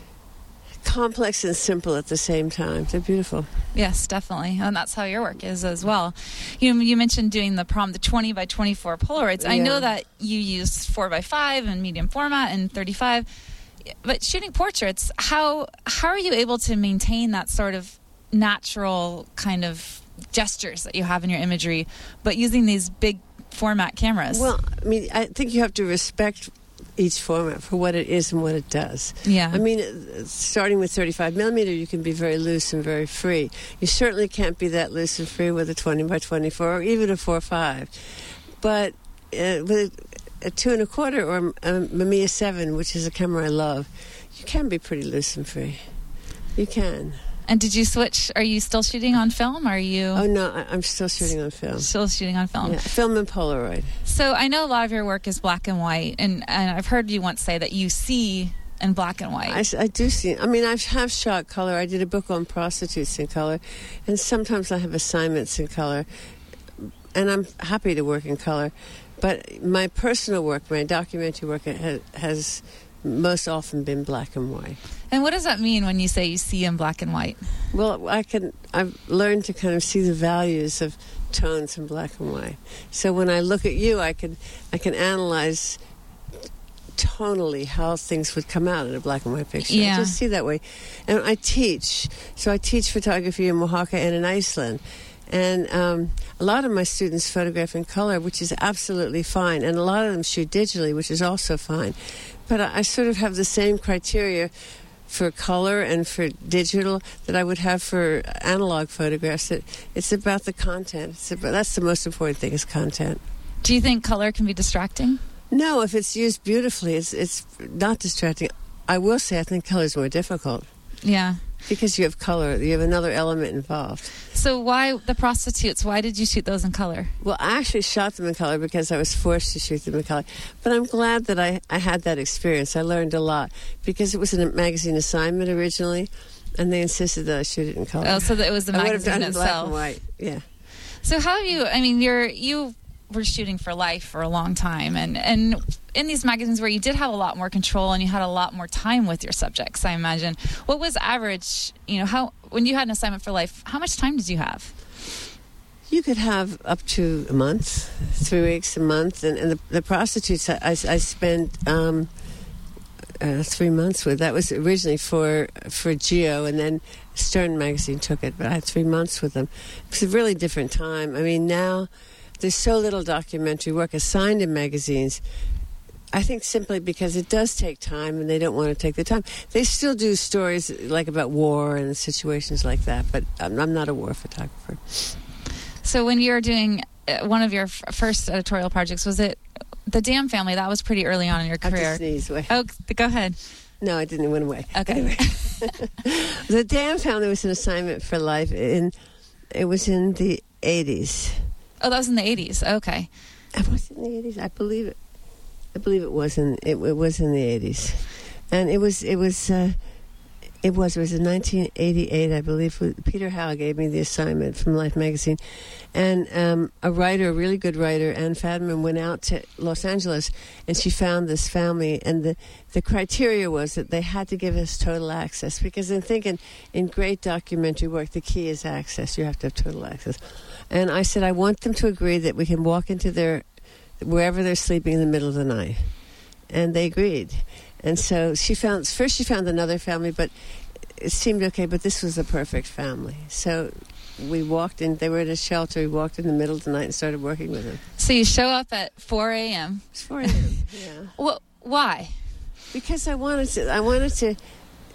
complex and simple at the same time. They're beautiful. Yes, definitely. And that's how your work is as well. You mentioned doing the 20 by 24 Polaroids. I know that you use 4 by 5 and medium format and 35. But shooting portraits, how are you able to maintain that sort of natural kind of gestures that you have in your imagery, but using these big format cameras? Well, I mean, I think you have to respect each format for what it is and what it does. Yeah. I mean, starting with 35 millimeter, you can be very loose and very free. You certainly can't be that loose and free with a 20 by 24 or even a 4.5. But with a 2 1/4 or a Mamiya 7, which is a camera I love, you can be pretty loose and free. You can. And did you switch? Are you still shooting on film? Or are you? Oh no, I'm still shooting on film. Still shooting on film. Yeah, film and Polaroid. So I know a lot of your work is black and white, and I've heard you once say that you see in black and white. I do see. I mean, I have shot color. I did a book on prostitutes in color, and sometimes I have assignments in color, and I'm happy to work in color. But my personal work, my documentary work, has most often been black and white. And what does that mean when you say you see in black and white? Well, I've learned to kind of see the values of tones in black and white. So when I look at you, I can analyze tonally how things would come out in a black and white picture. Yeah. I just see that way. And I teach. So I teach photography in Oaxaca and in Iceland. And a lot of my students photograph in color, which is absolutely fine. And a lot of them shoot digitally, which is also fine. But I sort of have the same criteria for color and for digital that I would have for analog photographs. It's about the content. That's the most important thing, is content. Do you think color can be distracting? No, if it's used beautifully, it's not distracting. I will say I think color is more difficult. Yeah. Because you have color, you have another element involved. So why the prostitutes? Why did you shoot those in color? Well, I actually shot them in color because I was forced to shoot them in color. But I'm glad that I had that experience. I learned a lot because it was a magazine assignment originally, and they insisted that I shoot it in color. Oh, so that it was the magazine I would have done it itself. black and white. Yeah. So how have you? I mean, you were shooting for life for a long time, and in these magazines where you did have a lot more control and you had a lot more time with your subjects, I imagine. What was average? How when you had an assignment for life, how much time did you have? You could have up to a month, 3 weeks, a month, and the prostitutes I spent 3 months with. That was originally for Geo, and then Stern magazine took it, but I had 3 months with them. It was a really different time. I mean, now there's so little documentary work assigned in magazines. I think simply because it does take time and they don't want to take the time. They still do stories like about war and situations like that, but I'm not a war photographer. So when you were doing one of your first editorial projects, was it The Dam Family? That was pretty early on in your career. I have to sneeze. Wait. Oh, go ahead. No, I didn't. It went away. Okay. Anyway. The Dam Family was an assignment for life. It was in the 80s. Oh, that was in the 80s. Okay. Was it in the 80s? I believe it. I believe it was in the 80s, and it was in 1988, I believe. Peter Howe gave me the assignment from Life magazine, and a really good writer, Ann Fadman, went out to Los Angeles, and she found this family, and the criteria was that they had to give us total access, because I'm thinking in great documentary work, the key is access. You have to have total access. And I said, I want them to agree that we can walk into wherever they're sleeping in the middle of the night. And they agreed. And so she found another family, but it seemed okay, but this was the perfect family. So we walked in, they were in a shelter, we walked in the middle of the night and started working with them. So you show up at 4 a.m. It's 4 a.m., yeah. Well, why? Because I wanted to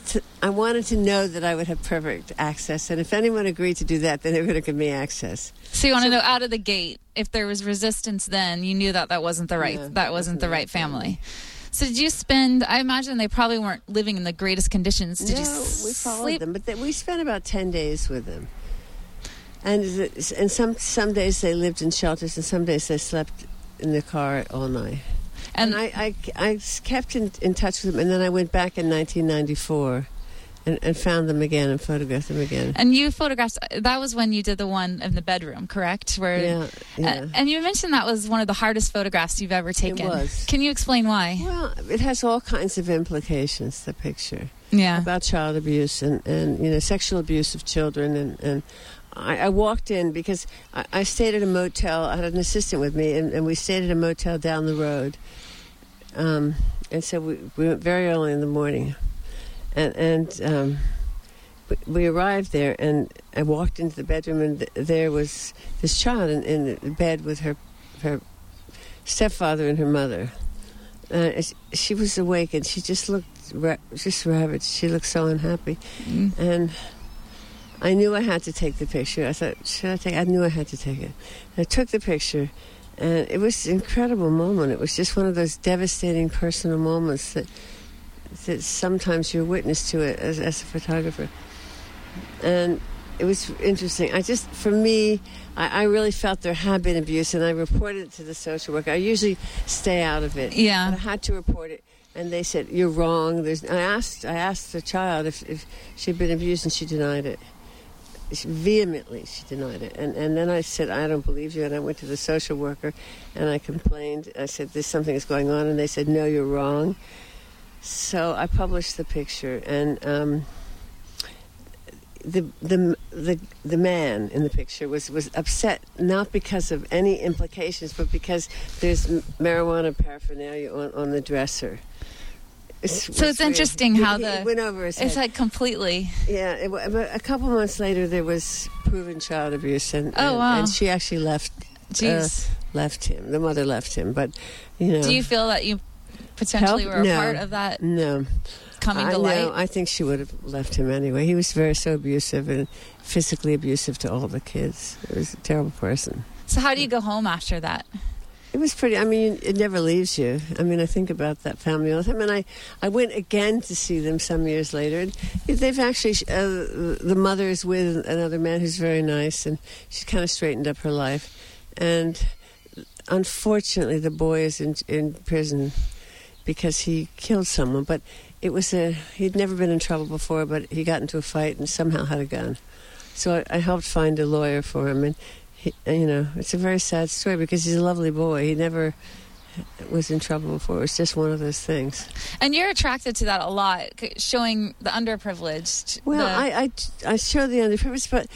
to know that I would have perfect access, and if anyone agreed to do that, then they were going to give me access. So you want to know out of the gate, if there was resistance, then you knew that wasn't the right the right family. So did you spend? I imagine they probably weren't living in the greatest conditions. Did you we followed sleep? them, but we spent about 10 days with them. And some days they lived in shelters, and some days they slept in the car all night. And I kept in touch with them, and then I went back in 1994 and found them again and photographed them again. And you photographed, that was when you did the one in the bedroom, correct? Yeah. And you mentioned that was one of the hardest photographs you've ever taken. It was. Can you explain why? Well, it has all kinds of implications, the picture. Yeah. About child abuse and sexual abuse of children. And I walked in because I stayed at a motel. I had an assistant with me, and we stayed at a motel down the road. And so we went very early in the morning. And we arrived there, and I walked into the bedroom, and there was this child in the bed with her stepfather and her mother. She was awake, and she just looked just ravaged. She looked so unhappy. And I knew I had to take the picture. I thought, should I take it? I knew I had to take it. I took the picture, and it was an incredible moment. It was just one of those devastating personal moments that sometimes you're witness to it as a photographer. And it was interesting. For me, I really felt there had been abuse, and I reported it to the social worker. I usually stay out of it. Yeah. But I had to report it, and they said, you're wrong. I asked the child if she'd been abused, and she denied it. Vehemently, she denied it. And then I said, I don't believe you, and I went to the social worker, and I complained. I said, there's something that's going on, and they said, no, you're wrong. So I published the picture, and the man in the picture was upset, not because of any implications, but because there's marijuana paraphernalia on the dresser. So it's interesting how it went over his head. It's like completely. Yeah, but a couple months later there was proven child abuse, and she actually left him. The mother left him, but Do you feel that you potentially were a part of that? No. Coming to light? No, I think she would have left him anyway. He was so abusive and physically abusive to all the kids. He was a terrible person. So how do you go home after that? It was pretty, it never leaves you. I think about that family all the time. And I went again to see them some years later. And they've actually, the mother is with another man who's very nice, and she's kind of straightened up her life. And unfortunately, the boy is in prison because he killed someone. But he'd never been in trouble before, but he got into a fight and somehow had a gun. So I helped find a lawyer for him, and it's a very sad story because he's a lovely boy. He never was in trouble before. It was just one of those things. And you're attracted to that a lot, showing the underprivileged. Well, I show the underprivileged, but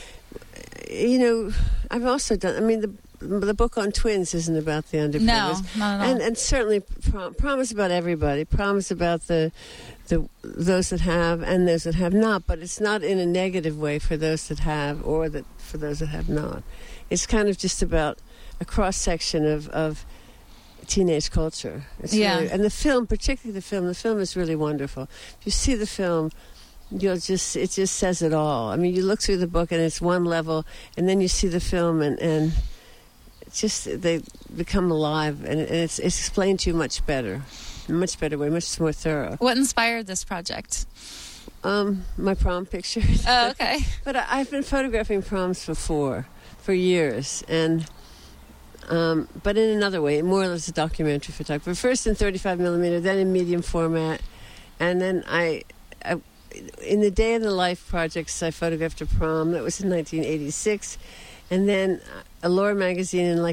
I've also done. The book on twins isn't about the underprivileged. No, not at all. And certainly Prom is about everybody. Prom is about those that have and those that have not, but it's not in a negative way for those that have or for those that have not. It's kind of just about a cross-section of teenage culture. Really, and the film, particularly the film is really wonderful. If you see the film, it just says it all. You look through the book and it's one level, and then you see the film and they become alive, and it's explained to you much better way, much more thorough. What inspired this project? My prom pictures. Oh, okay. But I've been photographing proms for years, and but in another way, more or less a documentary photographer. First in 35mm, then in medium format, and then I in the Day in the Life projects, I photographed a prom. That was in 1986. And then Allure magazine in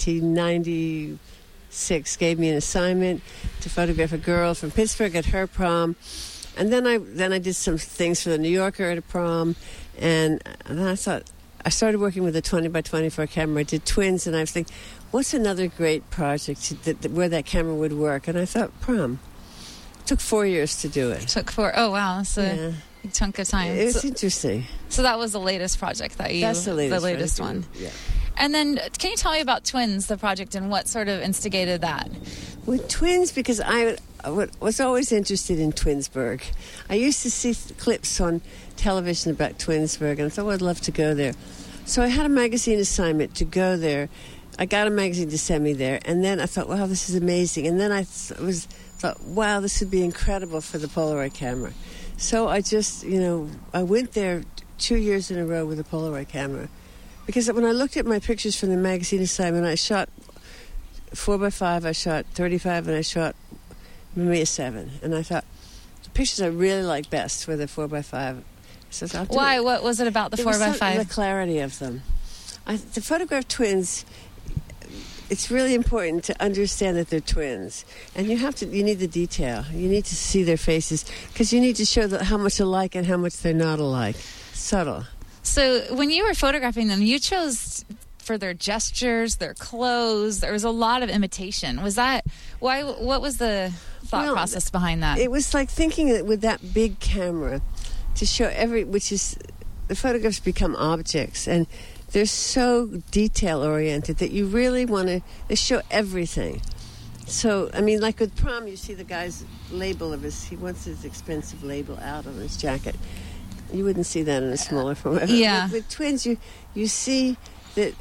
1996 gave me an assignment to photograph a girl from Pittsburgh at her prom. And then I did some things for the New Yorker at a prom. And then I started working with a 20x24 camera. I did twins, and I was thinking, what's another great project where that camera would work? And I thought, prom. It took 4 years to do it. Oh, wow. That's a chunk of time. It's interesting. So that was the latest project that you... That's the latest one. Yeah. And then can you tell me about Twins, the project, and what sort of instigated that? With twins, because I was always interested in Twinsburg. I used to see clips on television about Twinsburg, and I thought, I'd love to go there. So I had a magazine assignment to go there. I got a magazine to send me there, and then I thought, wow, this is amazing. And then I thought, wow, this would be incredible for the Polaroid camera. So I just, I went there 2 years in a row with a Polaroid camera. Because when I looked at my pictures from the magazine assignment, I shot 4x5, I shot 35, and I shot Mamiya 7. And I thought, the pictures I really liked best were the 4x5. So why? What was it about the 4x5? The clarity of them. The photograph twins, it's really important to understand that they're twins. And you need the detail. You need to see their faces, because you need to show how much alike and how much they're not alike. Subtle. So when you were photographing them, you chose for their gestures, their clothes. There was a lot of imitation. Was that why? What was the thought process behind that? It was like thinking that with that big camera to show which is the photographs become objects, and they're so detail oriented that you really want to show everything. So I mean, like with Prom, you see the guy's label he wants his expensive label out on his jacket. You wouldn't see that in a smaller format. Yeah. With twins, you see that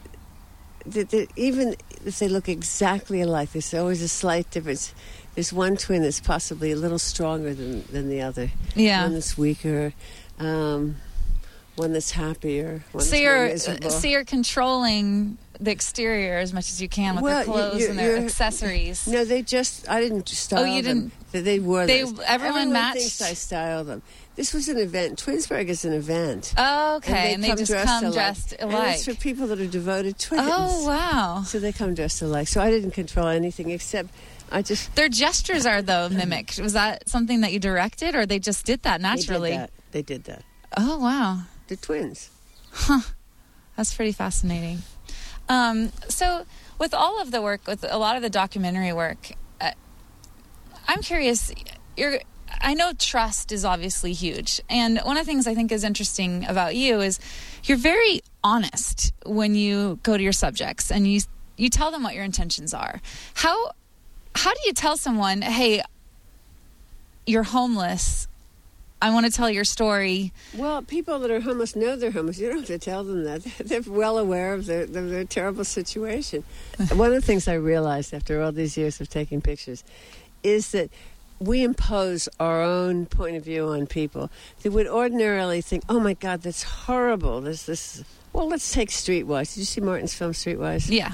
even if they look exactly alike, there's always a slight difference. There's one twin that's possibly a little stronger than the other. Yeah. One that's weaker, one that's happier, one so that's more miserable. So you're controlling the exterior as much as you can with their clothes and their accessories. No, I didn't style them. Oh, you didn't? They wore them. Everyone matched? Thinks I styled them. This was an event. Twinsburg is an event. Oh, okay. And they just come dressed alike. And it's for people that are devoted twins. Oh, wow. So they come dressed alike. So I didn't control anything except Their gestures are, though, mimicked. Was that something that you directed, or they just did that naturally? They did that. Oh, wow. They're twins. Huh. That's pretty fascinating. So with all of the work, with a lot of the documentary work, I'm curious, I know trust is obviously huge. And one of the things I think is interesting about you is you're very honest when you go to your subjects and you tell them what your intentions are. How do you tell someone, hey, you're homeless, I want to tell your story? Well, people that are homeless know they're homeless. You don't have to tell them that. They're well aware of their terrible situation. One of the things I realized after all these years of taking pictures is that we impose our own point of view on people. They would ordinarily think, oh, my God, that's horrible. Well, let's take Streetwise. Did you see Martin's film Streetwise? Yeah.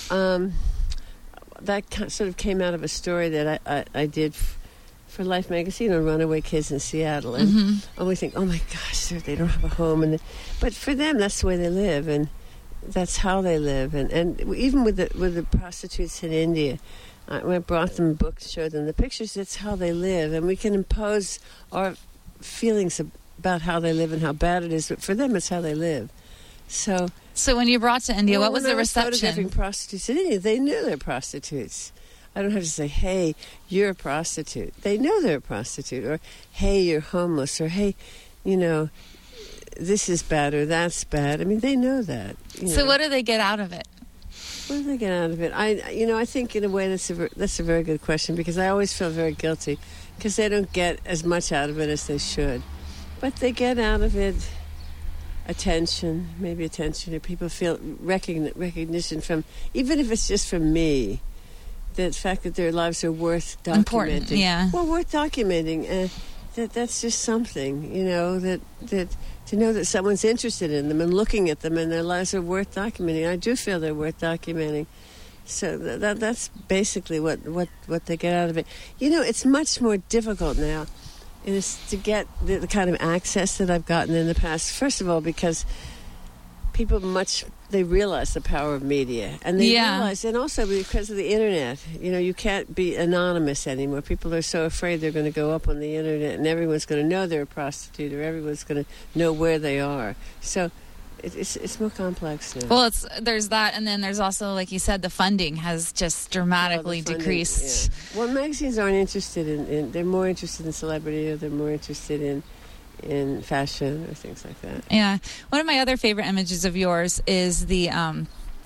That sort of came out of a story that I did for Life magazine on runaway kids in Seattle. And we think, oh, my gosh, they don't have a home. But for them, that's the way they live, and that's how they live. And even with the prostitutes in India, I brought them books, showed them the pictures. That's how they live, and we can impose our feelings about how they live and how bad it is. But for them, it's how they live. So when you brought to India, what was the reception? Photographing prostitutes in India, they knew they're prostitutes. I don't have to say, "Hey, you're a prostitute." They know they're a prostitute, or "Hey, you're homeless," or "Hey, this is bad or that's bad." I mean, they know that. So what do they get out of it? What do they get out of it? I think in a way that's a very good question, because I always feel very guilty because they don't get as much out of it as they should. But they get out of it attention, or people feel recognition from, even if it's just from me, the fact that their lives are worth documenting. Important, yeah. Well, worth documenting. That's just something, that to know that someone's interested in them and looking at them and their lives are worth documenting. I do feel they're worth documenting. So that's basically what they get out of it. It's much more difficult now to get the kind of access that I've gotten in the past. First of all, because people they realize the power of media, and they realize, and also because of the internet, you can't be anonymous anymore. People are so afraid they're going to go up on the internet and everyone's going to know they're a prostitute, or everyone's going to know where they are. So it's more complex now. Well, there's that, and then there's also, like you said, the funding has just dramatically decreased. Yeah. Well, magazines aren't interested in they're more interested in celebrity, or they're more interested in fashion or things like that. Yeah. One of my other favorite images of yours is the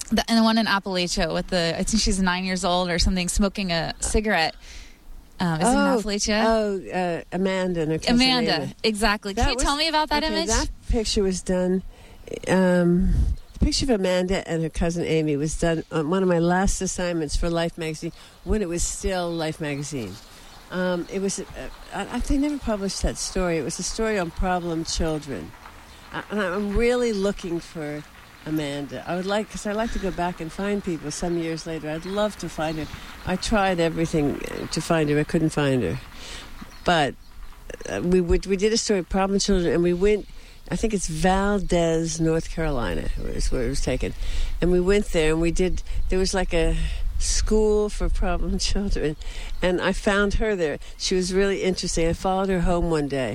And the one in Appalachia with I think she's 9 years old or something, smoking a cigarette. Is it in Appalachia? Amanda and her cousin Amy. Exactly. Can you tell me about that image? That picture was done. The picture of Amanda and her cousin Amy was done on one of my last assignments for Life magazine when it was still Life magazine. It was. They never published that story. It was a story on problem children, and I'm really looking for Amanda. Because I like to go back and find people some years later. I'd love to find her. I tried everything to find her. I couldn't find her. But we did a story, Problem Children, and we went, I think it's Valdez, North Carolina, is where it was taken. And we went there, and there was like a school for problem children, and I found her there. She was really interesting. I followed her home one day.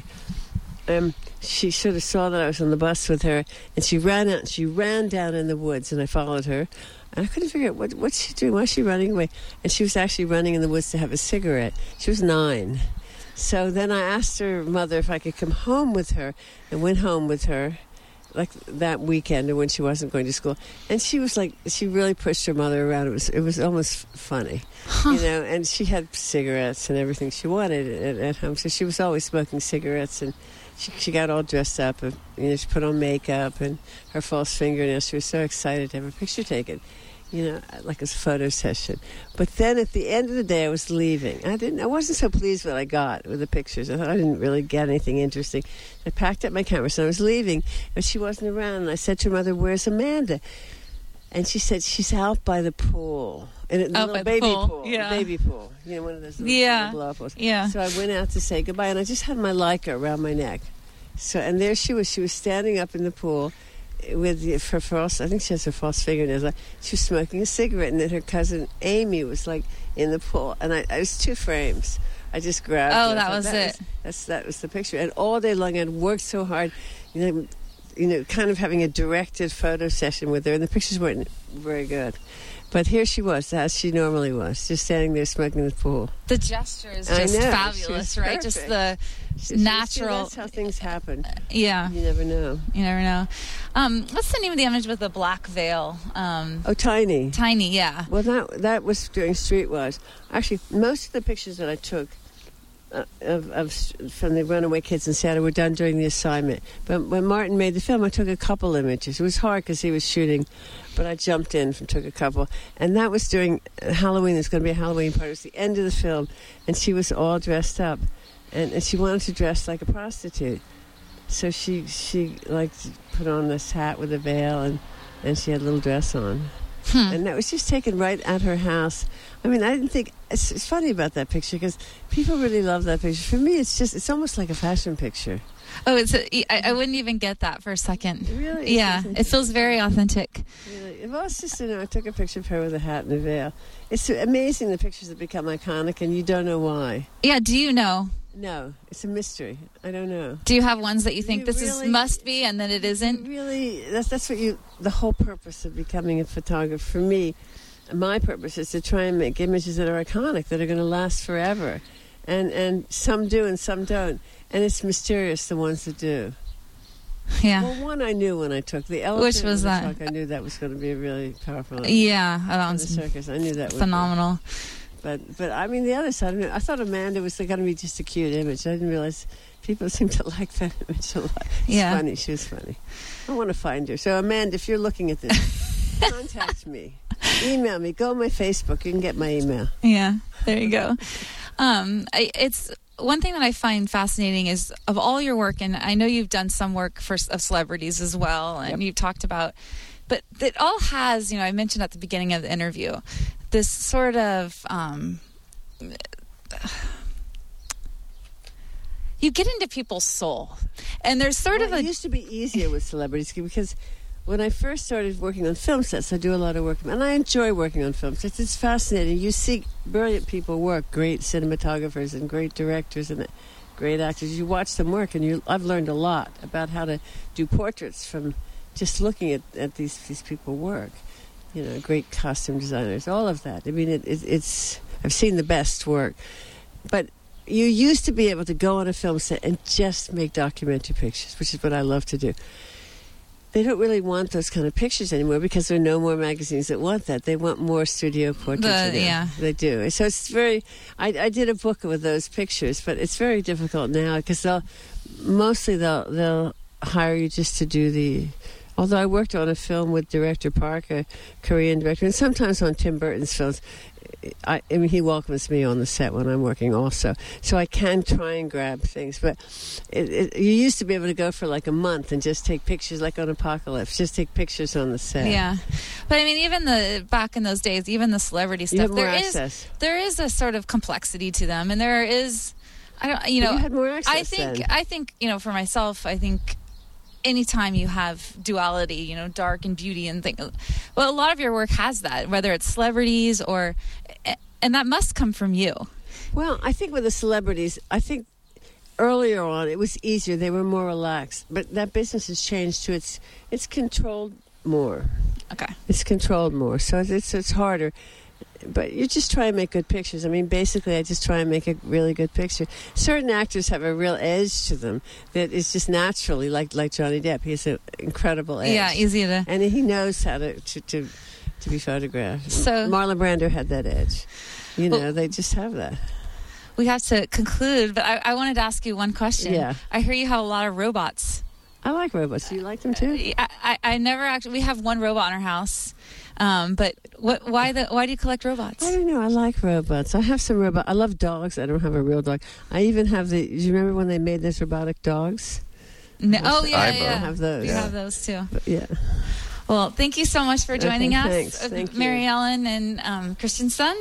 She sort of saw that I was on the bus with her, and she ran out. She ran down in the woods, and I followed her. And I couldn't figure out what's she doing. Why is she running away? And she was actually running in the woods to have a cigarette. She was 9. So then I asked her mother if I could come home with her, and went home with her, like that weekend, or when she wasn't going to school. And she was like, she really pushed her mother around. It was almost funny, you know. And she had cigarettes and everything she wanted at home. So she was always smoking cigarettes, and she got all dressed up, and she put on makeup and her false fingernails. She was so excited to have a picture taken, like a photo session. But then at the end of the day, I was leaving. I wasn't so pleased with what I got with the pictures. I thought I didn't really get anything interesting. I packed up my camera, so I was leaving, but she wasn't around. And I said to her mother, "Where's Amanda?" And she said, "She's out by the pool." In a little baby pool. Yeah. Baby pool. One of those little blow-up pools. Yeah. So I went out to say goodbye, and I just had my Leica around my neck. So, and there she was. She was standing up in the pool with her false, I think she has her false fingernails. She was smoking a cigarette, and then her cousin Amy was like in the pool. And it was 2 frames. I just grabbed it. Oh, that was it. That was the picture. And all day long I'd worked so hard, kind of having a directed photo session with her, and the pictures weren't very good. But here she was, as she normally was, just standing there smoking in the pool. The gesture is just fabulous, right? Just the natural. That's how things happen. Yeah. You never know. What's the name of the image with the black veil? Tiny. Tiny, yeah. Well, that was during Streetwise. Actually, most of the pictures that I took from the runaway kids in Seattle were done during the assignment. But when Martin made the film, I took a couple images. It was hard because he was shooting, but I jumped in and took a couple. And that was during Halloween. There's going to be a Halloween party. It was the end of the film, and she was all dressed up. And she wanted to dress like a prostitute. So she put on this hat with a veil, and she had a little dress on. And that was just taken right at her house. I mean, I didn't think... It's funny about that picture because people really love that picture. For me, it's almost like a fashion picture. Oh, I wouldn't even get that for a second. Really? Yeah, it feels very authentic. Really? Well, it's just, I took a picture of her with a hat and a veil. It's amazing the pictures that become iconic, and you don't know why. Yeah, do you know? No, it's a mystery. I don't know. Do you have ones that you think must be and then it isn't? Really, that's what the whole purpose of becoming a photographer, for me, my purpose is to try and make images that are iconic, that are going to last forever. And some do and some don't. And it's mysterious, the ones that do. Yeah. Well, one I knew when I took the elephant. Which was that? Truck, I knew that was going to be a really powerful. Yeah, that was the circus. I knew that was phenomenal. But I mean, the other side, I thought Amanda was going to be just a cute image. I didn't realize people seem to like that image a lot. It's funny. She was funny. I want to find her. So, Amanda, if you're looking at this, contact me. Email me. Go on my Facebook. You can get my email. Yeah, there you go. It's one thing that I find fascinating is of all your work, and I know you've done some work of celebrities as well, and you've talked about, but it all has, I mentioned at the beginning of the interview, this sort of you get into people's soul, and there's sort of it used to be easier with celebrities because when I first started working on film sets, I do a lot of work, and I enjoy working on film sets. It's fascinating. You see brilliant people work, great cinematographers and great directors and great actors. You watch them work, and I've learned a lot about how to do portraits from just looking at these people work. Great costume designers, all of that. I mean, it's I've seen the best work. But you used to be able to go on a film set and just make documentary pictures, which is what I love to do. they don't really want those kind of pictures anymore because there are no more magazines that want that. They want more studio portraits. Yeah. They do. So it's very... I did a book with those pictures, but it's very difficult now because they'll hire you just to do the... Although I worked on a film with director Park, a Korean director, and sometimes on Tim Burton's films. I mean, he welcomes me on the set when I'm working also. So I can try and grab things. But you used to be able to go for like a month and just take pictures, like on Apocalypse, just take pictures on the set. Yeah. But I mean, even back in those days, even the celebrity stuff, there is a sort of complexity to them. And there is, you had more access I think, for myself, I think anytime you have duality, dark and beauty and things, well, a lot of your work has that, whether it's celebrities and that must come from you. Well, I think with the celebrities, I think earlier on it was easier. They were more relaxed. But that business has changed too. It's controlled more. Okay. It's controlled more. So it's harder. But you just try and make good pictures. I mean, basically, I just try and make a really good picture. Certain actors have a real edge to them that is just naturally, like Johnny Depp. He has an incredible edge. Yeah, easy to... And he knows how to be photographed. So Marlon Brando had that edge. They just have that. We have to conclude, but I wanted to ask you one question. Yeah. I hear you have a lot of robots. I like robots. Do you like them too? I never actually... We have one robot in our house. But why do you collect robots? I don't know. I like robots. I have some robots. I love dogs. I don't have a real dog. I even have do you remember when they made those robotic dogs? No. Oh, yeah. I have those. We have those too. But, yeah. Well, thank you so much for joining us. Thanks. Thank Mary you. Ellen and Christensen.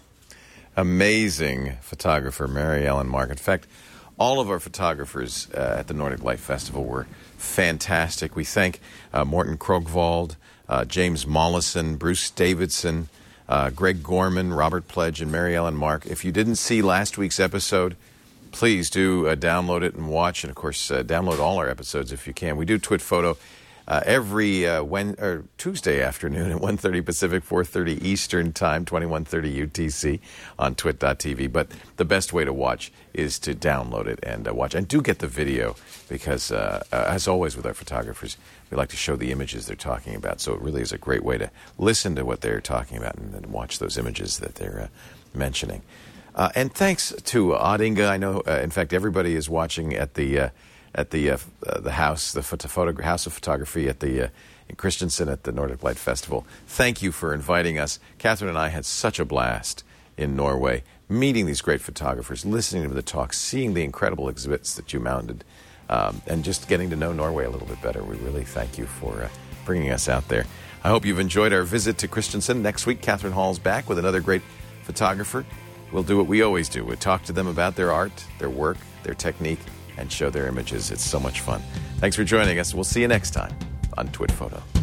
Amazing photographer, Mary Ellen Mark. In fact, all of our photographers at the Nordic Light Festival were fantastic. We thank Morten Krogvold, James Mollison, Bruce Davidson, Greg Gorman, Robert Pledge, and Mary Ellen Mark. If you didn't see last week's episode, please do download it and watch. And, of course, download all our episodes if you can. We do Twit Photo every Tuesday afternoon at 1:30 Pacific, 4:30 Eastern Time, 21:30 UTC on twit.tv. But the best way to watch is to download it and watch. And do get the video because, as always with our photographers, we like to show the images they're talking about. So it really is a great way to listen to what they're talking about and then watch those images that they're mentioning. And thanks to Odinga. I know, in fact, everybody is watching at the house, the House of Photography in Christensen at the Nordic Light Festival. Thank you for inviting us. Catherine and I had such a blast in Norway, meeting these great photographers, listening to the talks, seeing the incredible exhibits that you mounted, and just getting to know Norway a little bit better. We really thank you for bringing us out there. I hope you've enjoyed our visit to Christensen. Next week, Catherine Hall's back with another great photographer. We'll do what we always do. We'll talk to them about their art, their work, their technique, and show their images. It's so much fun. Thanks for joining us. We'll see you next time on Twit Photo.